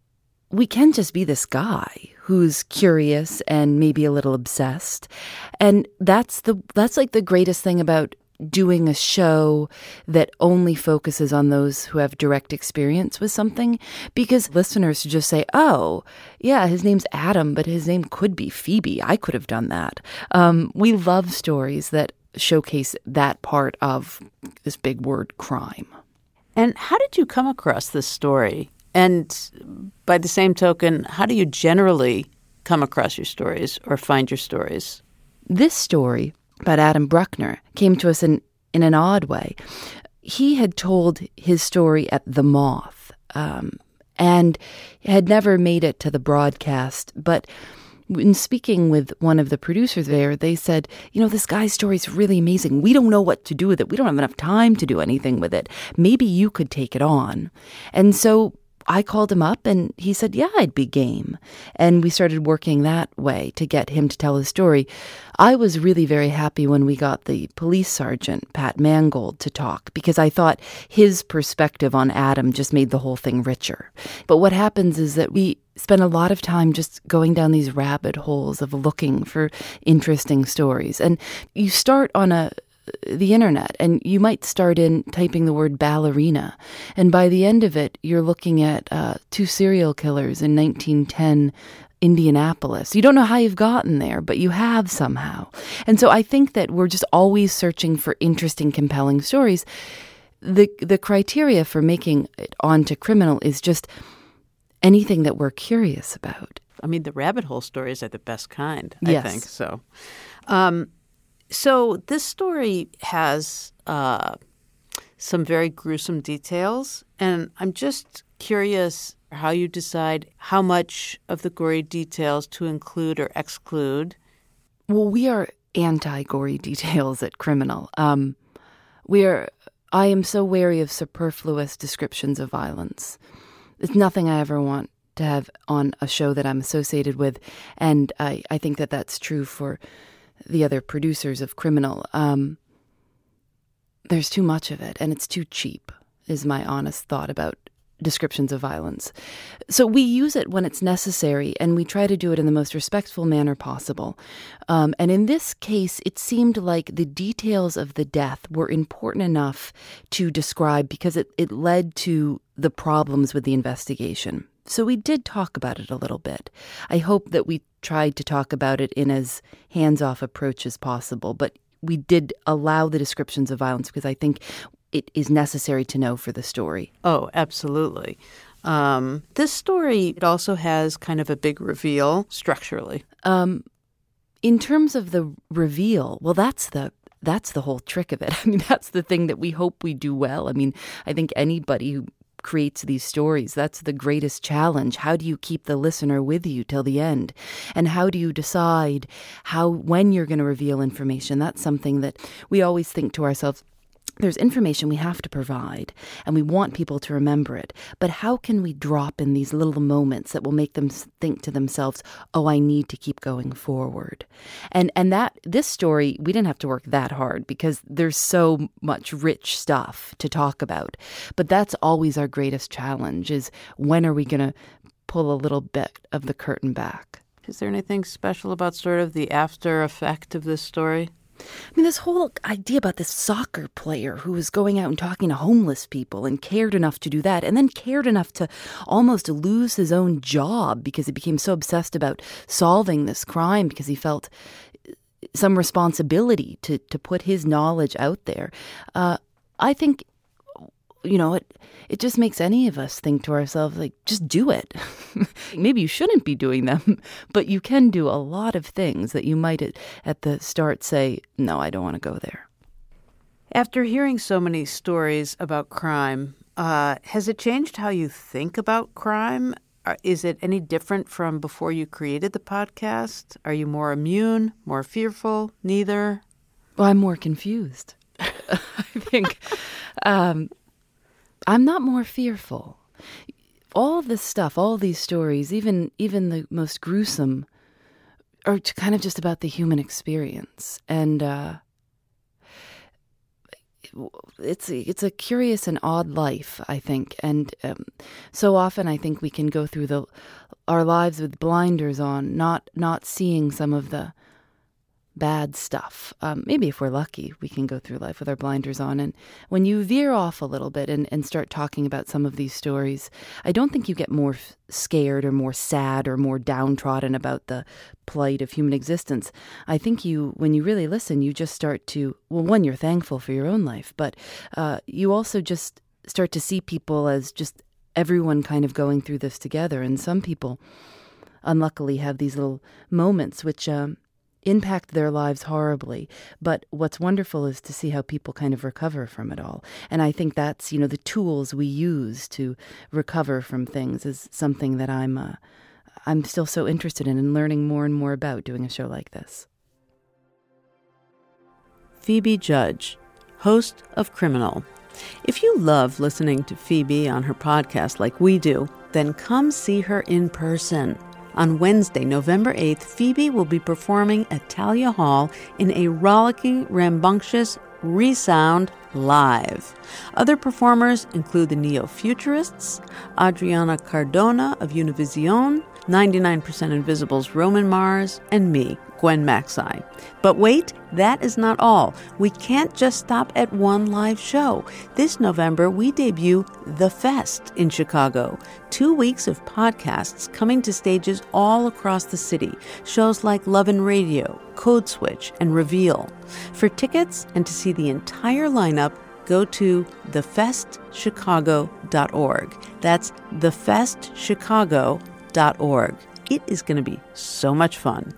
we can just be this guy who's curious and maybe a little obsessed. And that's the that's like the greatest thing about doing a show that only focuses on those who have direct experience with something, because listeners just say, oh, yeah, his name's Adam, but his name could be Phoebe. I could have done that. Um, we love stories that showcase that part of this big word, crime. And how did you come across this story? And by the same token, how do you generally come across your stories or find your stories? This story about Adam Bruckner came to us in, in an odd way. He had told his story at The Moth um, and had never made it to the broadcast. But in speaking with one of the producers there, they said, you know, this guy's story is really amazing. We don't know what to do with it. We don't have enough time to do anything with it. Maybe you could take it on. And so I called him up and he said, yeah, I'd be game. And we started working that way to get him to tell his story. I was really very happy when we got the police sergeant, Pat Mangold, to talk, because I thought his perspective on Adam just made the whole thing richer. But what happens is that we spend a lot of time just going down these rabbit holes of looking for interesting stories. And you start on a the internet, and you might start in typing the word ballerina, and by the end of it, you're looking at uh, two serial killers in nineteen ten Indianapolis. You don't know how you've gotten there, but you have somehow. And so I think that we're just always searching for interesting, compelling stories. The the criteria for making it onto Criminal is just anything that we're curious about. I mean, the rabbit hole stories are the best kind, I yes. think. So, um, So this story has uh, some very gruesome details, and I'm just curious how you decide how much of the gory details to include or exclude. Well, we are anti-gory details at Criminal. Um, we are. I am so wary of superfluous descriptions of violence. It's nothing I ever want to have on a show that I'm associated with, and I, I think that that's true for the other producers of Criminal. Um, there's too much of it, and it's too cheap, is my honest thought about descriptions of violence. So we use it when it's necessary, and we try to do it in the most respectful manner possible. Um, and in this case, it seemed like the details of the death were important enough to describe because it, it led to the problems with the investigation. So we did talk about it a little bit. I hope that we tried to talk about it in as hands-off approach as possible, but we did allow the descriptions of violence because I think it is necessary to know for the story. Oh, absolutely. Um, this story, it also has kind of a big reveal structurally. Um, in terms of the reveal, well, that's the that's the whole trick of it. I mean, that's the thing that we hope we do well. I mean, I think anybody who creates these stories, that's the greatest challenge. How do you keep the listener with you till the end? And how do you decide how when you're going to reveal information? That's something that we always think to ourselves, there's information we have to provide, and we want people to remember it. But how can we drop in these little moments that will make them think to themselves, oh, I need to keep going forward? And and that this story, we didn't have to work that hard because there's so much rich stuff to talk about. But that's always our greatest challenge, is when are we going to pull a little bit of the curtain back? Is there anything special about sort of the after effect of this story? I mean, this whole idea about this soccer player who was going out and talking to homeless people and cared enough to do that, and then cared enough to almost lose his own job because he became so obsessed about solving this crime because he felt some responsibility to, to put his knowledge out there. Uh, I think, you know, it it just makes any of us think to ourselves, like, just do it. Maybe you shouldn't be doing them, but you can do a lot of things that you might at, at the start say, no, I don't want to go there. After hearing so many stories about crime, uh, has it changed how you think about crime? Is it any different from before you created the podcast? Are you more immune, more fearful, neither? Well, I'm more confused. I think... Um, I'm not more fearful. All this stuff, all these stories, even even the most gruesome, are kind of just about the human experience. And uh, it's, it's a curious and odd life, I think. And um, so often I think we can go through the our lives with blinders on, not not seeing some of the bad stuff. Um, maybe if we're lucky, we can go through life with our blinders on. And when you veer off a little bit and, and start talking about some of these stories, I don't think you get more f- scared or more sad or more downtrodden about the plight of human existence. I think you, when you really listen, you just start to, well, one, you're thankful for your own life, but uh, you also just start to see people as just everyone kind of going through this together. And some people, unluckily, have these little moments which... Um, impact their lives horribly. But what's wonderful is to see how people kind of recover from it all. And I think that's, you know, the tools we use to recover from things is something that I'm uh, I'm still so interested in and learning more and more about doing a show like this. Phoebe Judge, host of Criminal. If you love listening to Phoebe on her podcast like we do, then come see her in person. On Wednesday, November eighth, Phoebe will be performing at Thalia Hall in a rollicking, rambunctious resound live. Other performers include the Neo-Futurists, Adriana Cardona of Univision, ninety-nine percent Invisible's Roman Mars, and me, Gwen Macsai. But wait, that is not all. We can't just stop at one live show. This November, we debut The Fest in Chicago. Two weeks of podcasts coming to stages all across the city. Shows like Love and Radio, Code Switch, and Reveal. For tickets and to see the entire lineup, go to the fest chicago dot org. That's the fest chicago dot org. It is going to be so much fun.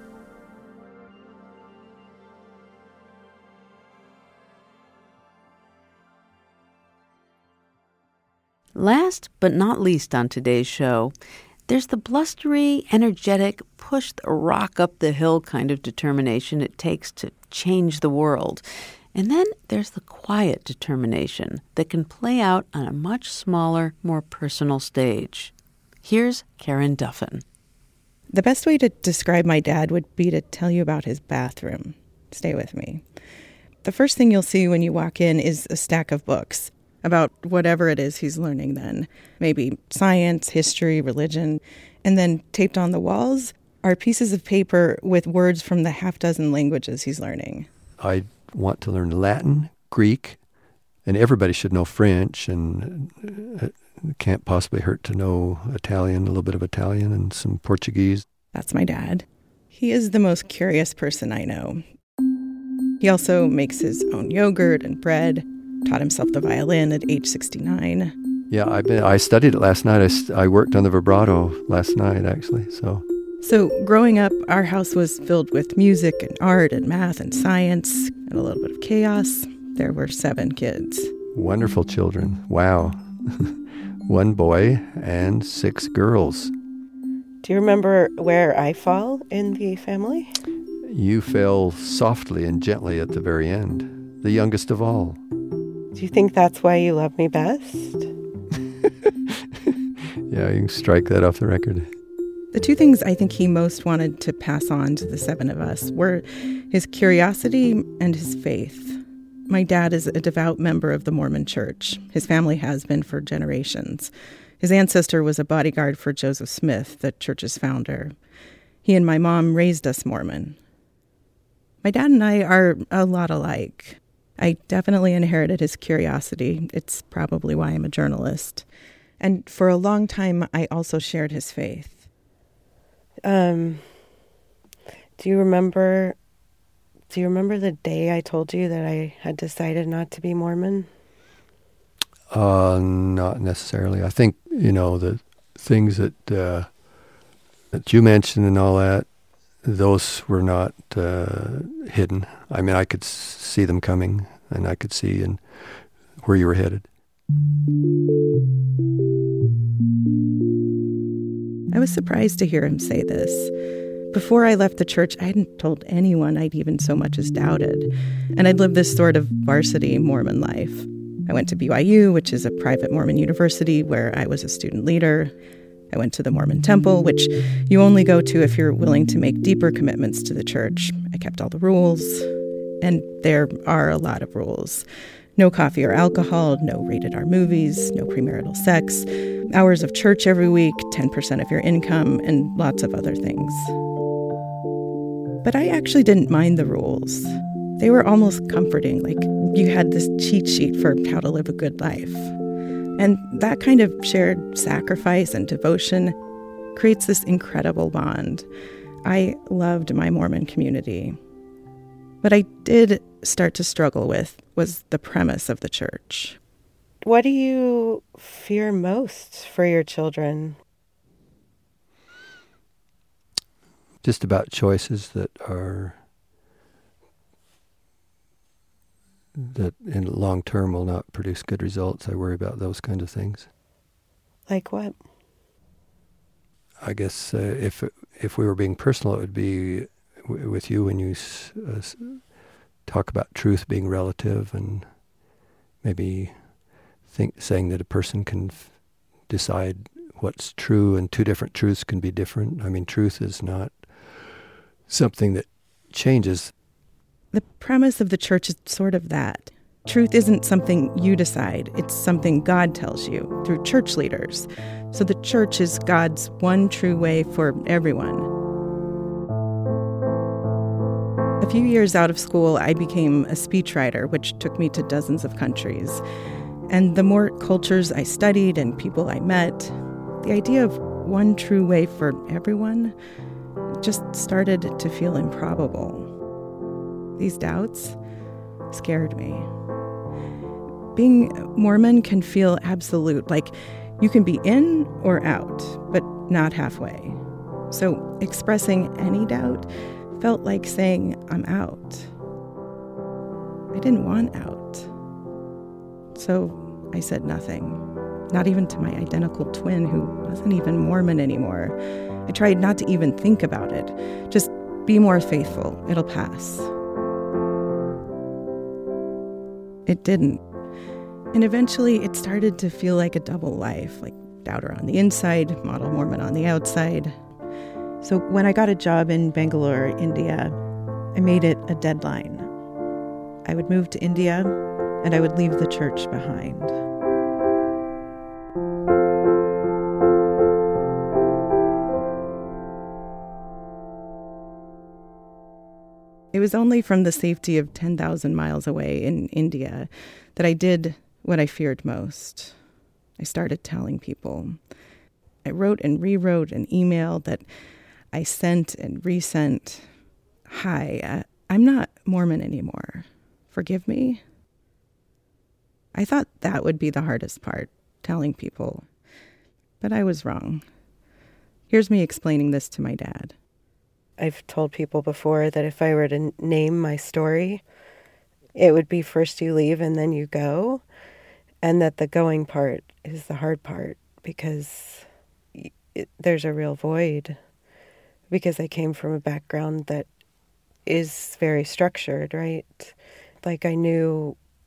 Last but not least on today's show, there's the blustery, energetic, push the rock up the hill kind of determination it takes to change the world. And then there's the quiet determination that can play out on a much smaller, more personal stage. Here's Karen Duffin. The best way to describe my dad would be to tell you about his bathroom. Stay with me. The first thing you'll see when you walk in is a stack of books about whatever it is he's learning then. Maybe science, history, religion. And then taped on the walls are pieces of paper with words from the half dozen languages he's learning. I want to learn Latin, Greek, and everybody should know French, and it can't possibly hurt to know Italian, a little bit of Italian, and some Portuguese. That's my dad. He is the most curious person I know. He also makes his own yogurt and bread, taught himself the violin at age sixty-nine. Yeah, I've been, I studied it last night. I, st- I worked on the vibrato last night, actually, so... So growing up, our house was filled with music and art and math and science and a little bit of chaos. There were seven kids. Wonderful children. Wow. One boy and six girls. Do you remember where I fall in the family? You fell softly and gently at the very end, the youngest of all. Do you think that's why you love me best? Yeah, you can strike that off the record. The two things I think he most wanted to pass on to the seven of us were his curiosity and his faith. My dad is a devout member of the Mormon Church. His family has been for generations. His ancestor was a bodyguard for Joseph Smith, the church's founder. He and my mom raised us Mormon. My dad and I are a lot alike. I definitely inherited his curiosity. It's probably why I'm a journalist. And for a long time, I also shared his faith. Um, do you remember, do you remember the day I told you that I had decided not to be Mormon? Uh, not necessarily. I think, you know, the things that, uh, that you mentioned and all that, those were not uh, hidden. I mean, I could see them coming, and I could see and where you were headed. I was surprised to hear him say this. Before I left the church, I hadn't told anyone I'd even so much as doubted. And I'd lived this sort of varsity Mormon life. I went to B Y U, which is a private Mormon university where I was a student leader. I went to the Mormon Temple, which you only go to if you're willing to make deeper commitments to the church. I kept all the rules, and there are a lot of rules. No coffee or alcohol, no rated R movies, no premarital sex, hours of church every week, ten percent of your income, and lots of other things. But I actually didn't mind the rules. They were almost comforting, like you had this cheat sheet for how to live a good life. And that kind of shared sacrifice and devotion creates this incredible bond. I loved my Mormon community. What I did start to struggle with was the premise of the church. What do you fear most for your children? Just about choices that are, that in long term will not produce good results. I worry about those kind of things. Like what? I guess uh, if if we were being personal, it would be w- with you when you uh, talk about truth being relative, and maybe think saying that a person can f- decide what's true, and two different truths can be different. I mean, truth is not something that changes. The premise of the church is sort of that. Truth isn't something you decide. It's something God tells you through church leaders. So the church is God's one true way for everyone. A few years out of school, I became a speechwriter, which took me to dozens of countries. And the more cultures I studied and people I met, the idea of one true way for everyone just started to feel improbable. These doubts scared me. Being Mormon can feel absolute, like you can be in or out, but not halfway. So expressing any doubt felt like saying, I'm out. I didn't want out. So I said nothing, not even to my identical twin who wasn't even Mormon anymore. I tried not to even think about it. Just be more faithful. It'll pass. It didn't. And eventually it started to feel like a double life, like doubter on the inside, model Mormon on the outside. So when I got a job in Bangalore, India, I made it a deadline. I would move to India, and I would leave the church behind. It was only from the safety of ten thousand miles away in India that I did what I feared most. I started telling people. I wrote and rewrote an email that I sent and resent. Hi, uh, I'm not Mormon anymore. Forgive me? I thought that would be the hardest part, telling people. But I was wrong. Here's me explaining this to my dad. I've told people before that if I were to name my story, it would be first you leave and then you go, and that the going part is the hard part because it, there's a real void, because I came from a background that is very structured, right? Like I knew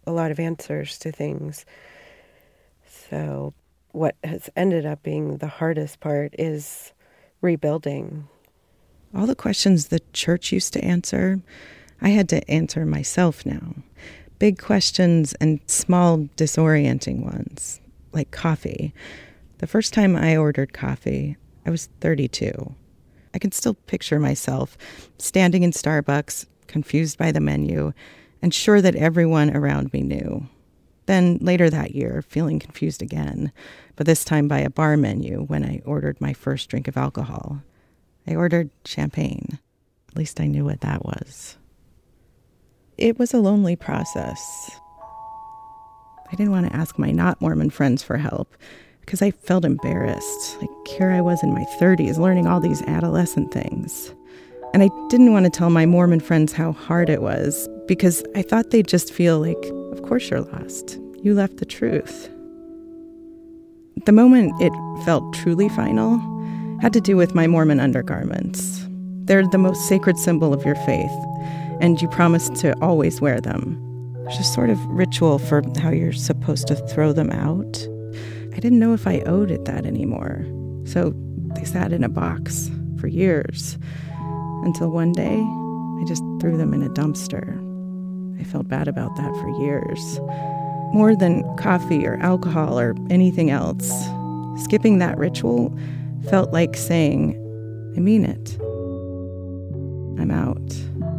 a lot of answers to things. So what has ended up being the hardest part is rebuilding. All the questions the church used to answer, I had to answer myself now. Big questions and small, disorienting ones, like coffee. The first time I ordered coffee, I was thirty-two. I can still picture myself standing in Starbucks, confused by the menu, and sure that everyone around me knew. Then later that year, feeling confused again, but this time by a bar menu when I ordered my first drink of alcohol. I ordered champagne. At least I knew what that was. It was a lonely process. I didn't want to ask my not Mormon friends for help because I felt embarrassed. Like, here I was in my thirties learning all these adolescent things. And I didn't want to tell my Mormon friends how hard it was because I thought they'd just feel like, of course you're lost. You left the truth. The moment it felt truly final had to do with my Mormon undergarments. They're the most sacred symbol of your faith, and you promise to always wear them. There's a sort of ritual for how you're supposed to throw them out. I didn't know if I owed it that anymore, so they sat in a box for years, until one day I just threw them in a dumpster. I felt bad about that for years. More than coffee or alcohol or anything else, skipping that ritual felt like saying, I mean it. I'm out.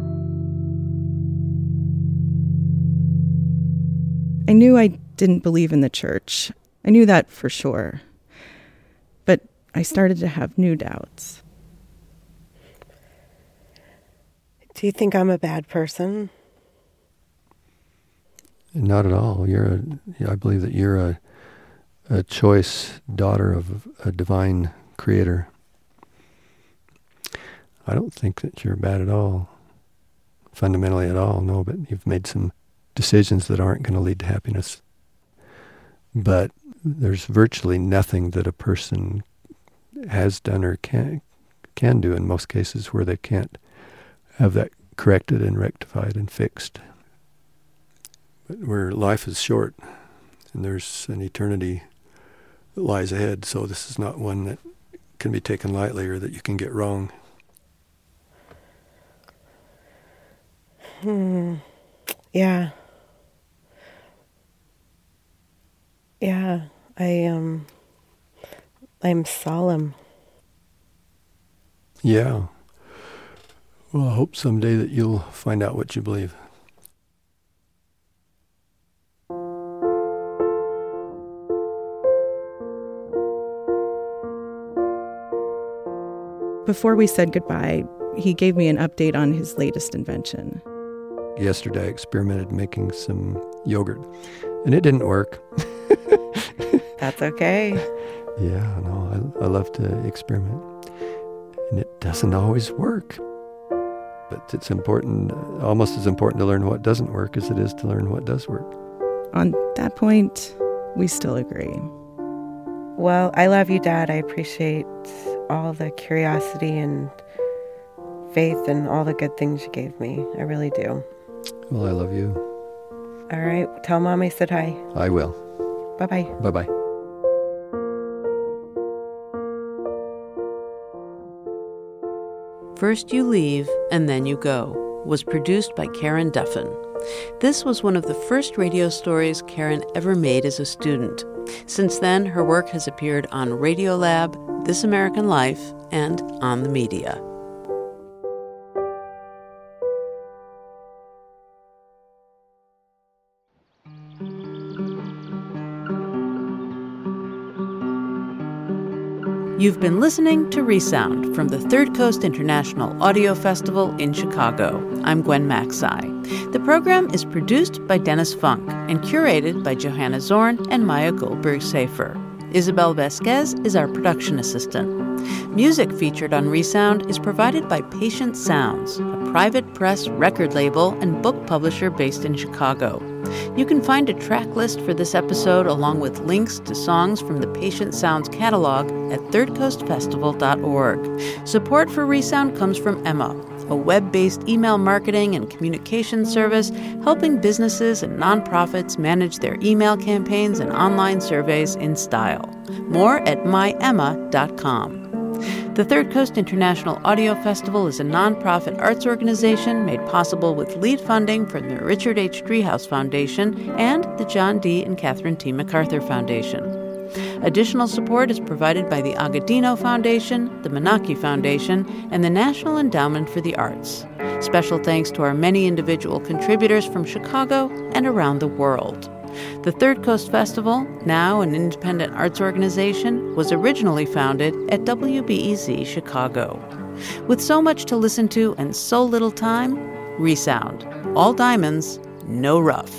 I knew I didn't believe in the church. I knew that for sure. But I started to have new doubts. Do you think I'm a bad person? Not at all. You're a, I believe that you're a, a choice daughter of a divine creator. I don't think that you're bad at all. Fundamentally at all, no, but you've made some decisions that aren't going to lead to happiness. But there's virtually nothing that a person has done or can can do in most cases where they can't have that corrected and rectified and fixed. But where life is short and there's an eternity that lies ahead, so this is not one that can be taken lightly or that you can get wrong. Hmm. Yeah. Yeah, I um I'm solemn. Yeah. Well, I hope someday that you'll find out what you believe. Before we said goodbye, he gave me an update on his latest invention. Yesterday I experimented making some yogurt, and it didn't work. That's okay. Yeah, no, I, I love to experiment. And it doesn't always work. But it's important, almost as important to learn what doesn't work as it is to learn what does work. On that point, we still agree. Well, I love you, Dad. I appreciate all the curiosity and faith and all the good things you gave me. I really do. Well, I love you. All right. Tell Mom I said hi. I will. Bye-bye. Bye-bye. First You Leave and Then You Go was produced by Karen Duffin. This was one of the first radio stories Karen ever made as a student. Since then, her work has appeared on Radiolab, This American Life, and On the Media. You've been listening to Resound from the Third Coast International Audio Festival in Chicago. I'm Gwen Macsai. The program is produced by Dennis Funk and curated by Johanna Zorn and Maya Goldberg-Safer. Isabel Vasquez is our production assistant. Music featured on Resound is provided by Patient Sounds, a private press record label and book publisher based in Chicago. You can find a track list for this episode along with links to songs from the Patient Sounds catalog at third coast festival dot org. Support for Resound comes from Emma, a web-based email marketing and communication service helping businesses and nonprofits manage their email campaigns and online surveys in style. More at my emma dot com. The Third Coast International Audio Festival is a nonprofit arts organization made possible with lead funding from the Richard H. Driehaus Foundation and the John D. and Catherine T. MacArthur Foundation. Additional support is provided by the Agudino Foundation, the Menaki Foundation, and the National Endowment for the Arts. Special thanks to our many individual contributors from Chicago and around the world. The Third Coast Festival, now an independent arts organization, was originally founded at W B E Z Chicago. With so much to listen to and so little time, Resound. All diamonds, no rough.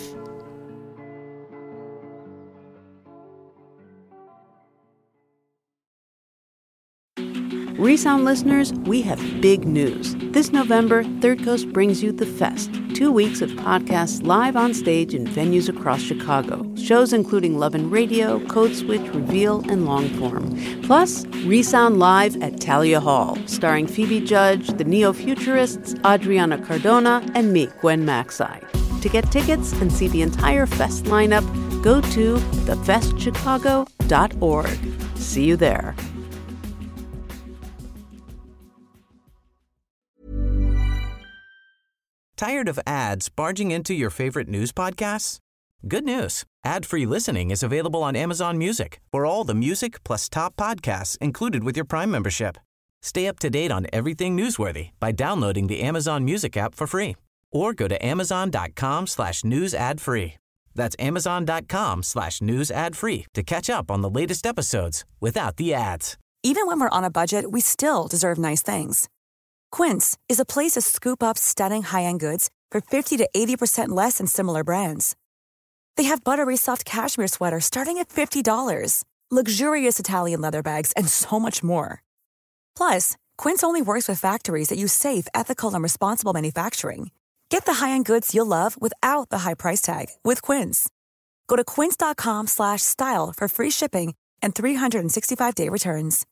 Resound listeners, we have big news. This November, Third Coast brings you The Fest, two weeks of podcasts live on stage in venues across Chicago. Shows including Love and Radio, Code Switch, Reveal, and Longform. Plus, Resound Live at Thalia Hall, starring Phoebe Judge, the Neo-Futurists, Adriana Cardona, and me, Gwen Macsai. To get tickets and see the entire Fest lineup, go to the fest chicago dot org. See you there. Tired of ads barging into your favorite news podcasts? Good news. Ad-free listening is available on Amazon Music for all the music plus top podcasts included with your Prime membership. Stay up to date on everything newsworthy by downloading the Amazon Music app for free or go to amazon.com slash news ad free. That's amazon.com slash news ad free to catch up on the latest episodes without the ads. Even when we're on a budget, we still deserve nice things. Quince is a place to scoop up stunning high-end goods for fifty to eighty percent less than similar brands. They have buttery soft cashmere sweaters starting at fifty dollars, luxurious Italian leather bags, and so much more. Plus, Quince only works with factories that use safe, ethical, and responsible manufacturing. Get the high-end goods you'll love without the high price tag with Quince. Go to quince.com slash style for free shipping and three sixty-five day returns.